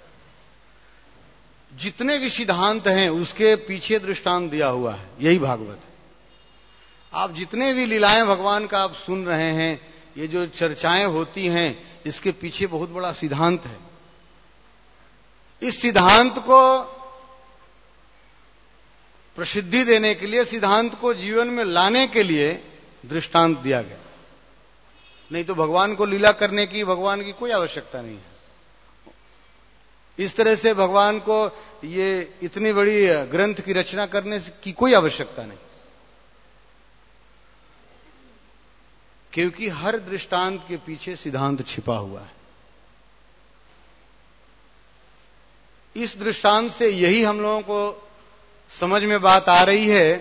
जितने भी सिद्धांत हैं उसके पीछे दृष्टांत दिया हुआ है, यही भागवत है। आप जितने भी लीलाएं भगवान का आप सुन रहे हैं, ये जो चर्चाएं होती हैं, इसके पीछे बहुत बड़ा सिद्धांत है। इस सिद्धांत को प्रसिद्धि देने के लिए, सिद्धांत को जीवन में लाने के लिए दृष्टांत दिया गया। नहीं तो भगवान को लीला करने की, भगवान की कोई आवश्यकता नहीं है। इस तरह से भगवान को ये इतनी बड़ी ग्रंथ की रचना करने की कोई आवश्यकता नहीं, क्योंकि हर दृष्टांत के पीछे सिद्धांत छिपा हुआ है। इस दृष्टांत से यही हम लोगों को समझ में बात आ रही है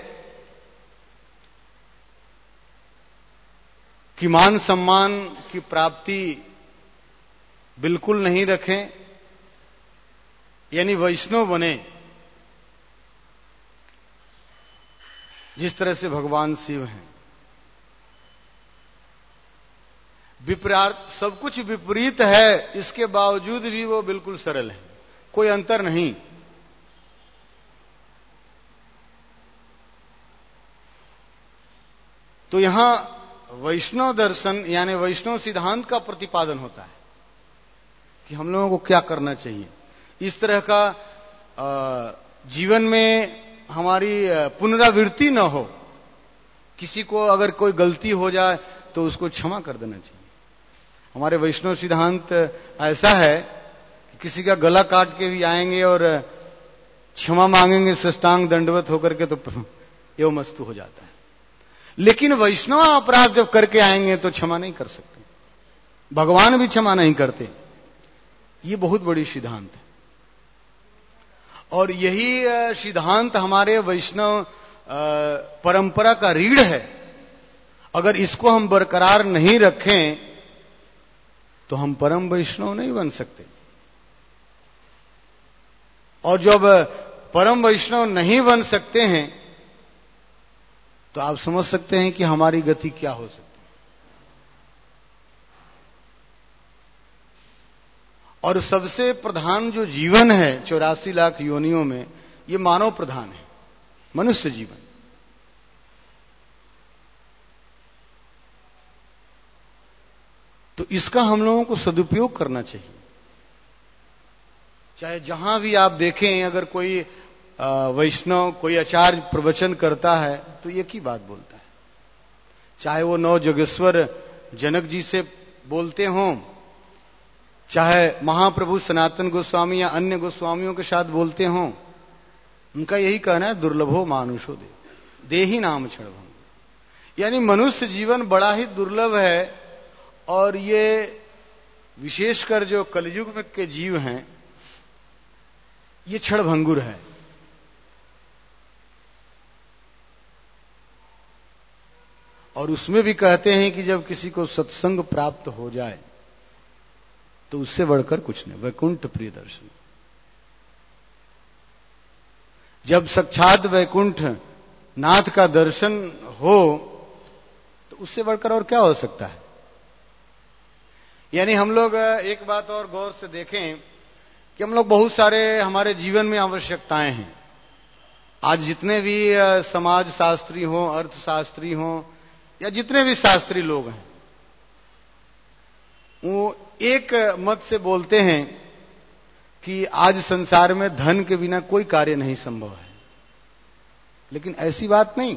कि मान सम्मान की प्राप्ति बिल्कुल नहीं रखें, यानी वैष्णव बने जिस तरह से भगवान शिव हैं। विपरीत, सब कुछ विपरीत है, इसके बावजूद भी वो बिल्कुल सरल है, कोई अंतर नहीं। तो यहां वैष्णव दर्शन यानी वैष्णव सिद्धांत का प्रतिपादन होता है कि हम लोगों को क्या करना चाहिए। इस तरह का जीवन में हमारी पुनरावृत्ति न हो। किसी को अगर कोई गलती हो जाए तो उसको क्षमा कर देना चाहिए। हमारे वैष्णव सिद्धांत ऐसा है कि किसी का गला काट के भी आएंगे और क्षमा मांगेंगे साष्टांग दंडवत होकर के, तो एवं मस्तु हो जाता है। लेकिन वैष्णव अपराध जब करके आएंगे तो क्षमा नहीं कर सकते, भगवान भी क्षमा नहीं करते। ये बहुत बड़ी सिद्धांत है, और यही सिद्धांत हमारे वैष्णव परंपरा का रीढ़ है। अगर इसको हम बरकरार नहीं रखें तो हम परम वैष्णव नहीं बन सकते। और जब परम वैष्णव नहीं बन सकते हैं तो आप समझ सकते हैं कि हमारी गति क्या हो सकती है। और सबसे प्रधान जो जीवन है 84 लाख योनियों में, ये मानव प्रधान है, मनुष्य जीवन। तो इसका हम लोगों को सदुपयोग करना चाहिए। चाहे जहां भी आप देखें, अगर कोई वैष्णव, कोई आचार्य प्रवचन करता है तो एक ही बात बोलता है, चाहे वो नौ जोगेश्वर जनक जी से बोलते हों, चाहे महाप्रभु सनातन गोस्वामी या अन्य गोस्वामियों के साथ बोलते हों, उनका यही कहना है, दुर्लभो मानुषो देही नाम क्षणभंग। यानी मनुष्य जीवन बड़ा ही दुर्लभ है, और ये विशेषकर जो कलयुग में के जीव हैं, ये क्षणभंगुर है। और उसमें भी कहते हैं कि जब किसी को सत्संग प्राप्त हो जाए तो उससे बढ़कर कुछ नहीं, वैकुंठ प्रिय दर्शन। जब साक्षात वैकुंठ नाथ का दर्शन हो तो उससे बढ़कर और क्या हो सकता है। यानी हम लोग एक बात और गौर से देखें कि हम लोग बहुत सारे हमारे जीवन में आवश्यकताएं हैं। आज जितने भी समाज शास्त्री हो, अर्थशास्त्री हो, या जितने भी शास्त्री लोग हैं, वो एक मत से बोलते हैं कि आज संसार में धन के बिना कोई कार्य नहीं संभव है। लेकिन ऐसी बात नहीं,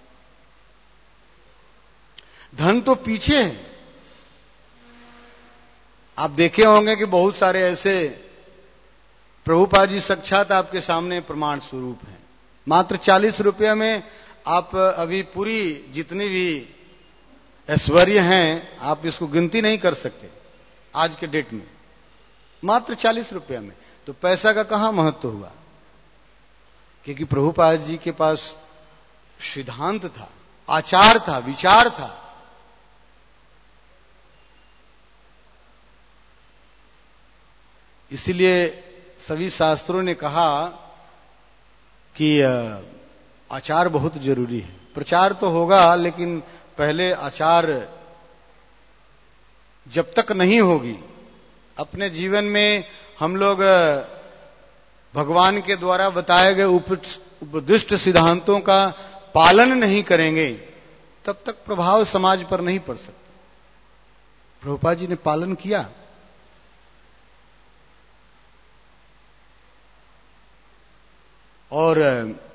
धन तो पीछे है। आप देखे होंगे कि बहुत सारे ऐसे प्रभुपाद जी साक्षात आपके सामने प्रमाण स्वरूप हैं। मात्र 40 रुपये में आप अभी पूरी जितनी भी ऐश्वर्य हैं, आप इसको गिनती नहीं कर सकते आज के डेट में, मात्र 40 रुपये में। तो पैसा का कहां महत्व हुआ? क्योंकि प्रभुपाद जी के पास सिद्धांत था, आचार था, विचार था। इसीलिए सभी शास्त्रों ने कहा कि आचार बहुत जरूरी है। प्रचार तो होगा, लेकिन पहले आचार जब तक नहीं होगी, अपने जीवन में हम लोग भगवान के द्वारा बताए गए उपदिष्ट सिद्धांतों का पालन नहीं करेंगे, तब तक प्रभाव समाज पर नहीं पड़ सकता। प्रभुपाद जी ने पालन किया। और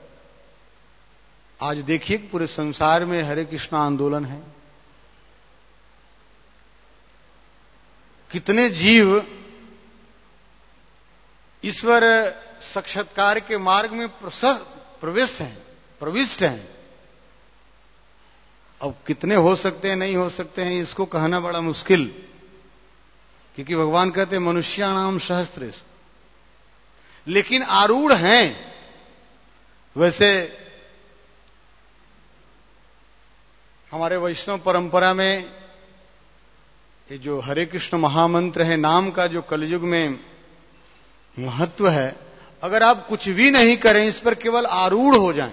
आज देखिए पूरे संसार में हरे कृष्ण आंदोलन है। कितने जीव ईश्वर साक्षात्कार के मार्ग में प्रविष्ट हैं। अब कितने हो सकते हैं, नहीं हो सकते हैं, इसको कहना बड़ा मुश्किल, क्योंकि भगवान कहते हैं मनुष्याणाम सहस्रेषु, लेकिन आरूढ़ हैं। वैसे हमारे वैष्णव परंपरा में ये जो हरे कृष्ण महामंत्र है, नाम का जो कलयुग में महत्व है, अगर आप कुछ भी नहीं करें, इस पर केवल आरूढ़ हो जाएं,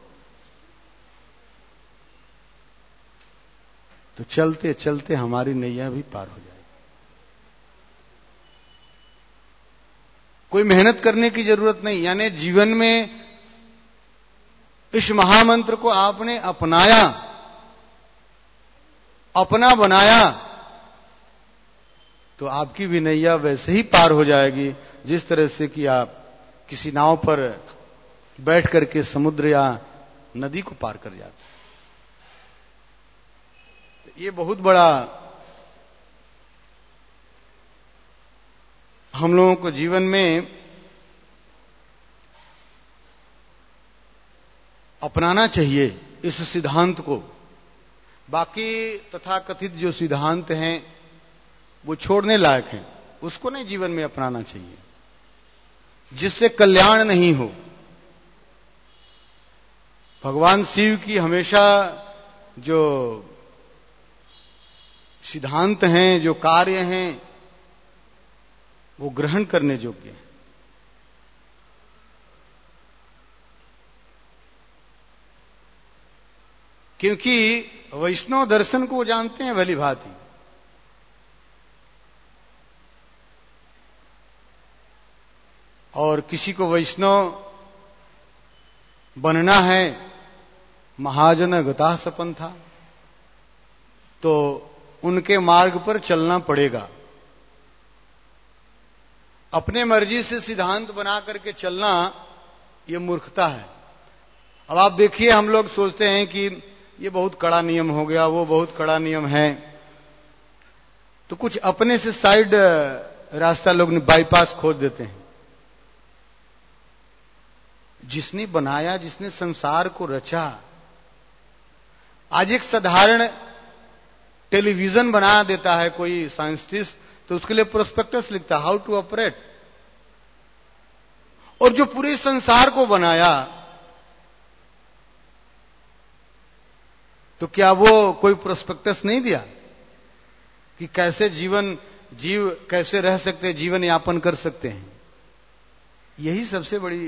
तो चलते चलते हमारी नैया भी पार हो जाएगी। कोई मेहनत करने की जरूरत नहीं। यानी जीवन में इस महामंत्र को आपने अपनाया, अपना बनाया, तो आपकी भी नैया वैसे ही पार हो जाएगी जिस तरह से कि आप किसी नाव पर बैठ करके समुद्र या नदी को पार कर जाते। ये बहुत बड़ा हम लोगों को जीवन में अपनाना चाहिए इस सिद्धांत को। बाकी तथाकथित जो सिद्धांत हैं वो छोड़ने लायक हैं, उसको नहीं जीवन में अपनाना चाहिए, जिससे कल्याण नहीं हो। भगवान शिव की हमेशा जो सिद्धांत हैं, जो कार्य हैं, वो ग्रहण करने योग्य हैं। क्योंकि वैष्णव दर्शन को वो जानते हैं भली भांति। और किसी को वैष्णव बनना है, महाजन गता सपन था, तो उनके मार्ग पर चलना पड़ेगा। अपने मर्जी से सिद्धांत बना करके चलना ये मूर्खता है। अब आप देखिए, हम लोग सोचते हैं कि ये बहुत कड़ा नियम हो गया, वो बहुत कड़ा नियम है, तो कुछ अपने से साइड रास्ता लोग बाईपास खोज देते हैं। जिसने बनाया, जिसने संसार को रचा, आज एक साधारण टेलीविजन बना देता है कोई साइंटिस्ट, तो उसके लिए प्रोस्पेक्टस लिखता है, हाउ टू ऑपरेट। और जो पूरे संसार को बनाया, तो क्या वो कोई प्रोस्पेक्टस नहीं दिया कि कैसे जीव कैसे रह सकते, जीवन यापन कर सकते हैं? यही सबसे बड़ी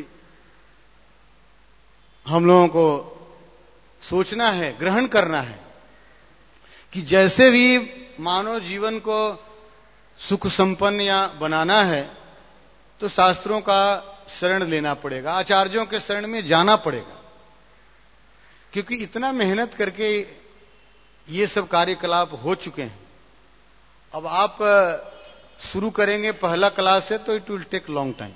हम लोगों को सोचना है, ग्रहण करना है कि जैसे भी मानव जीवन को सुख संपन्न या बनाना है तो शास्त्रों का शरण लेना पड़ेगा, आचार्यों के शरण में जाना पड़ेगा, क्योंकि इतना मेहनत करके ये सब कार्यकलाप हो चुके हैं। अब आप शुरू करेंगे पहला क्लास से तो it will take long time,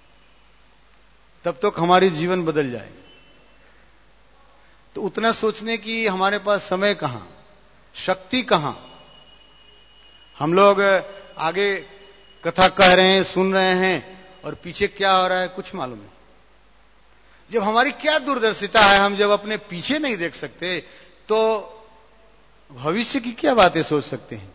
तब तक हमारी जीवन बदल जाएगा। तो उतना सोचने की हमारे पास समय कहां, शक्ति कहां? हम लोग आगे कथा कह रहे हैं, सुन रहे हैं, और पीछे क्या हो रहा है कुछ मालूम नहीं। जब हमारी क्या दूरदर्शिता है, हम जब अपने पीछे नहीं देख सकते तो भविष्य की क्या बातें सोच सकते हैं?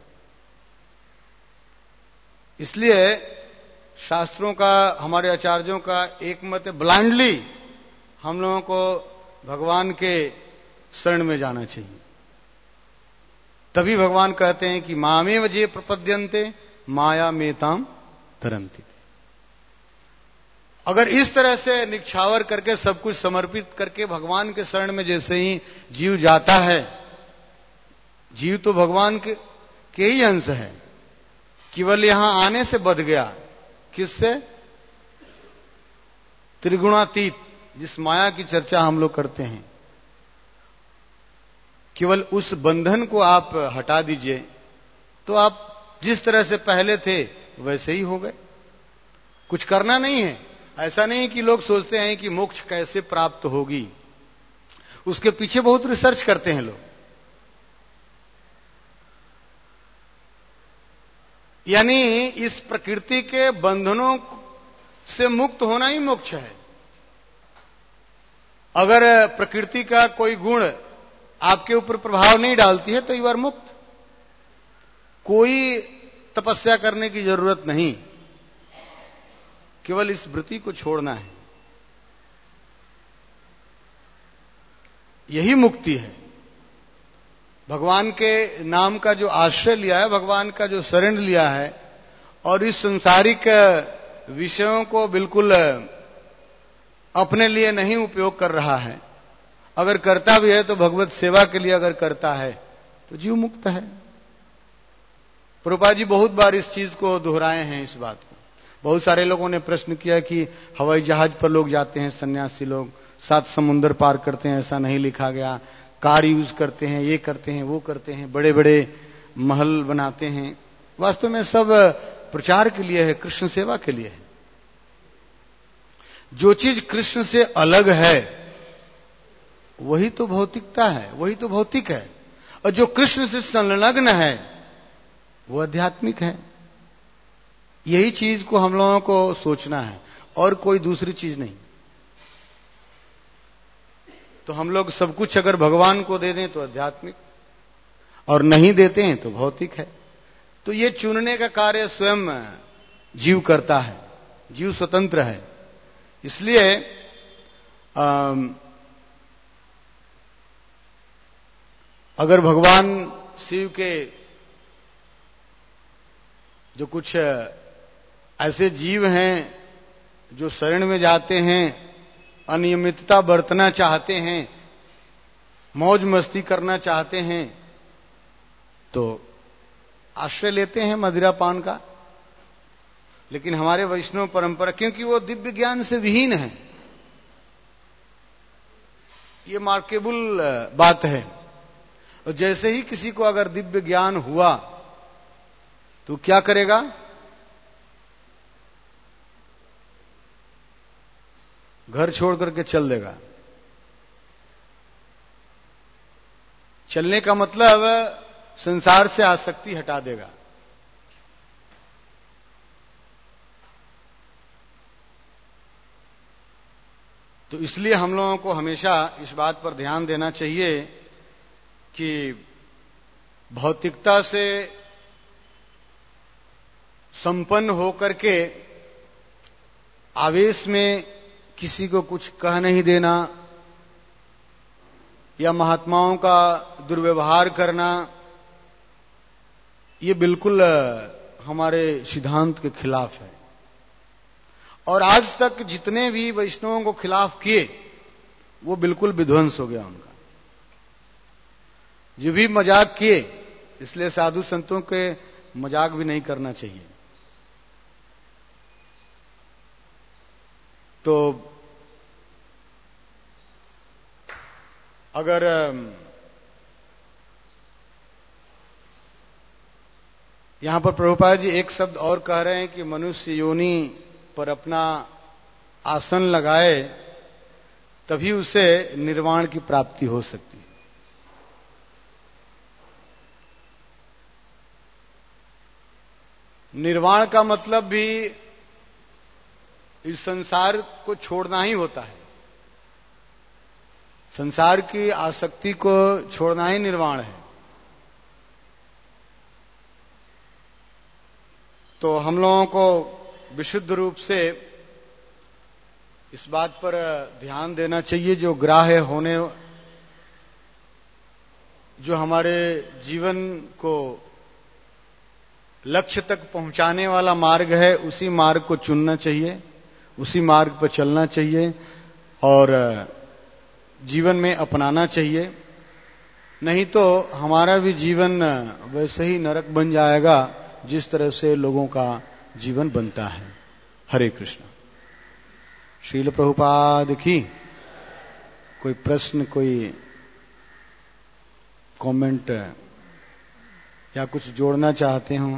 इसलिए शास्त्रों का, हमारे आचार्यों का एक मत, ब्लाइंडली हम लोगों को भगवान के शरण में जाना चाहिए। तभी भगवान कहते हैं कि मामेव जे प्रपद्यन्ते माया मेताम तरन्ति। अगर इस तरह से निछावर करके सब कुछ समर्पित करके भगवान के शरण में जैसे ही जीव जाता है, जीव तो भगवान के ही अंश है, केवल यहां आने से बध गया। किससे? त्रिगुणातीत जिस माया की चर्चा हम लोग करते हैं, केवल उस बंधन को आप हटा दीजिए तो आप जिस तरह से पहले थे वैसे ही हो गए। कुछ करना नहीं है। ऐसा नहीं कि लोग सोचते हैं कि मोक्ष कैसे प्राप्त होगी, उसके पीछे बहुत रिसर्च करते हैं लोग। यानी इस प्रकृति के बंधनों से मुक्त होना ही मोक्ष है। अगर प्रकृति का कोई गुण आपके ऊपर प्रभाव नहीं डालती है तो यू आर मुक्त। कोई तपस्या करने की जरूरत नहीं, केवल इस वृत्ति को छोड़ना है, यही मुक्ति है। भगवान के नाम का जो आश्रय लिया है, भगवान का जो शरण लिया है, और इस संसारिक विषयों को बिल्कुल अपने लिए नहीं उपयोग कर रहा है, अगर करता भी है तो भगवत सेवा के लिए अगर करता है तो जीव मुक्त है। प्रभुपाद जी बहुत बार इस चीज को दोहराए हैं, इस बात को। बहुत सारे लोगों ने प्रश्न किया कि हवाई जहाज पर लोग जाते हैं, सन्यासी लोग 7 समुंदर पार करते हैं, ऐसा नहीं लिखा गया। कार यूज करते हैं, ये करते हैं, वो करते हैं, बड़े बड़े महल बनाते हैं। वास्तव में सब प्रचार के लिए है, कृष्ण सेवा के लिए है। जो चीज कृष्ण से अलग है वही तो भौतिकता है, वही तो भौतिक है, और जो कृष्ण से संलग्न है वो आध्यात्मिक है। यही चीज को हम लोगों को सोचना है, और कोई दूसरी चीज नहीं। तो हम लोग सब कुछ अगर भगवान को दे दें तो आध्यात्मिक, और नहीं देते हैं तो भौतिक है। तो ये चुनने का कार्य स्वयं जीव करता है, जीव स्वतंत्र है। इसलिए अगर भगवान शिव के जो कुछ ऐसे जीव हैं जो शरण में जाते हैं, अनियमितता बरतना चाहते हैं, मौज मस्ती करना चाहते हैं, तो आश्रय लेते हैं मदिरा पान का। लेकिन हमारे वैष्णव परंपरा, क्योंकि वो दिव्य ज्ञान से विहीन है, ये मार्केबल बात है। और जैसे ही किसी को अगर दिव्य ज्ञान हुआ तो क्या करेगा? घर छोड़ करके चल देगा। चलने का मतलब संसार से आसक्ति हटा देगा। तो इसलिए हम लोगों को हमेशा इस बात पर ध्यान देना चाहिए कि भौतिकता से संपन्न होकर के आवेश में किसी को कुछ कह नहीं देना, या महात्माओं का दुर्व्यवहार करना, ये बिल्कुल हमारे सिद्धांत के खिलाफ है। और आज तक जितने भी वैष्णवों को खिलाफ किए वो बिल्कुल विध्वंस हो गया उनका। जो भी मजाक किए, इसलिए साधु संतों के मजाक भी नहीं करना चाहिए। तो अगर यहां पर प्रभुपाद जी एक शब्द और कह रहे हैं कि मनुष्य योनि पर अपना आसन लगाए तभी उसे निर्वाण की प्राप्ति हो सकती है। निर्वाण का मतलब भी इस संसार को छोड़ना ही होता है। संसार की आसक्ति को छोड़ना ही निर्वाण है। तो हम लोगों को विशुद्ध रूप से इस बात पर ध्यान देना चाहिए, जो ग्राह्य होने, जो हमारे जीवन को लक्ष्य तक पहुंचाने वाला मार्ग है, उसी मार्ग को चुनना चाहिए, उसी मार्ग पर चलना चाहिए और जीवन में अपनाना चाहिए। नहीं तो हमारा भी जीवन वैसे ही नरक बन जाएगा जिस तरह से लोगों का जीवन बनता है। हरे कृष्ण। श्रील प्रभुपाद की। कोई प्रश्न, कोई कमेंट या कुछ जोड़ना चाहते हो,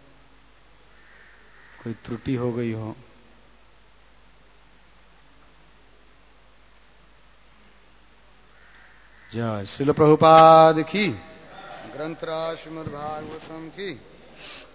कोई त्रुटि हो गई हो? जय श्रील प्रभुपाद की। ग्रंथराज श्रीमद् भागवतम की।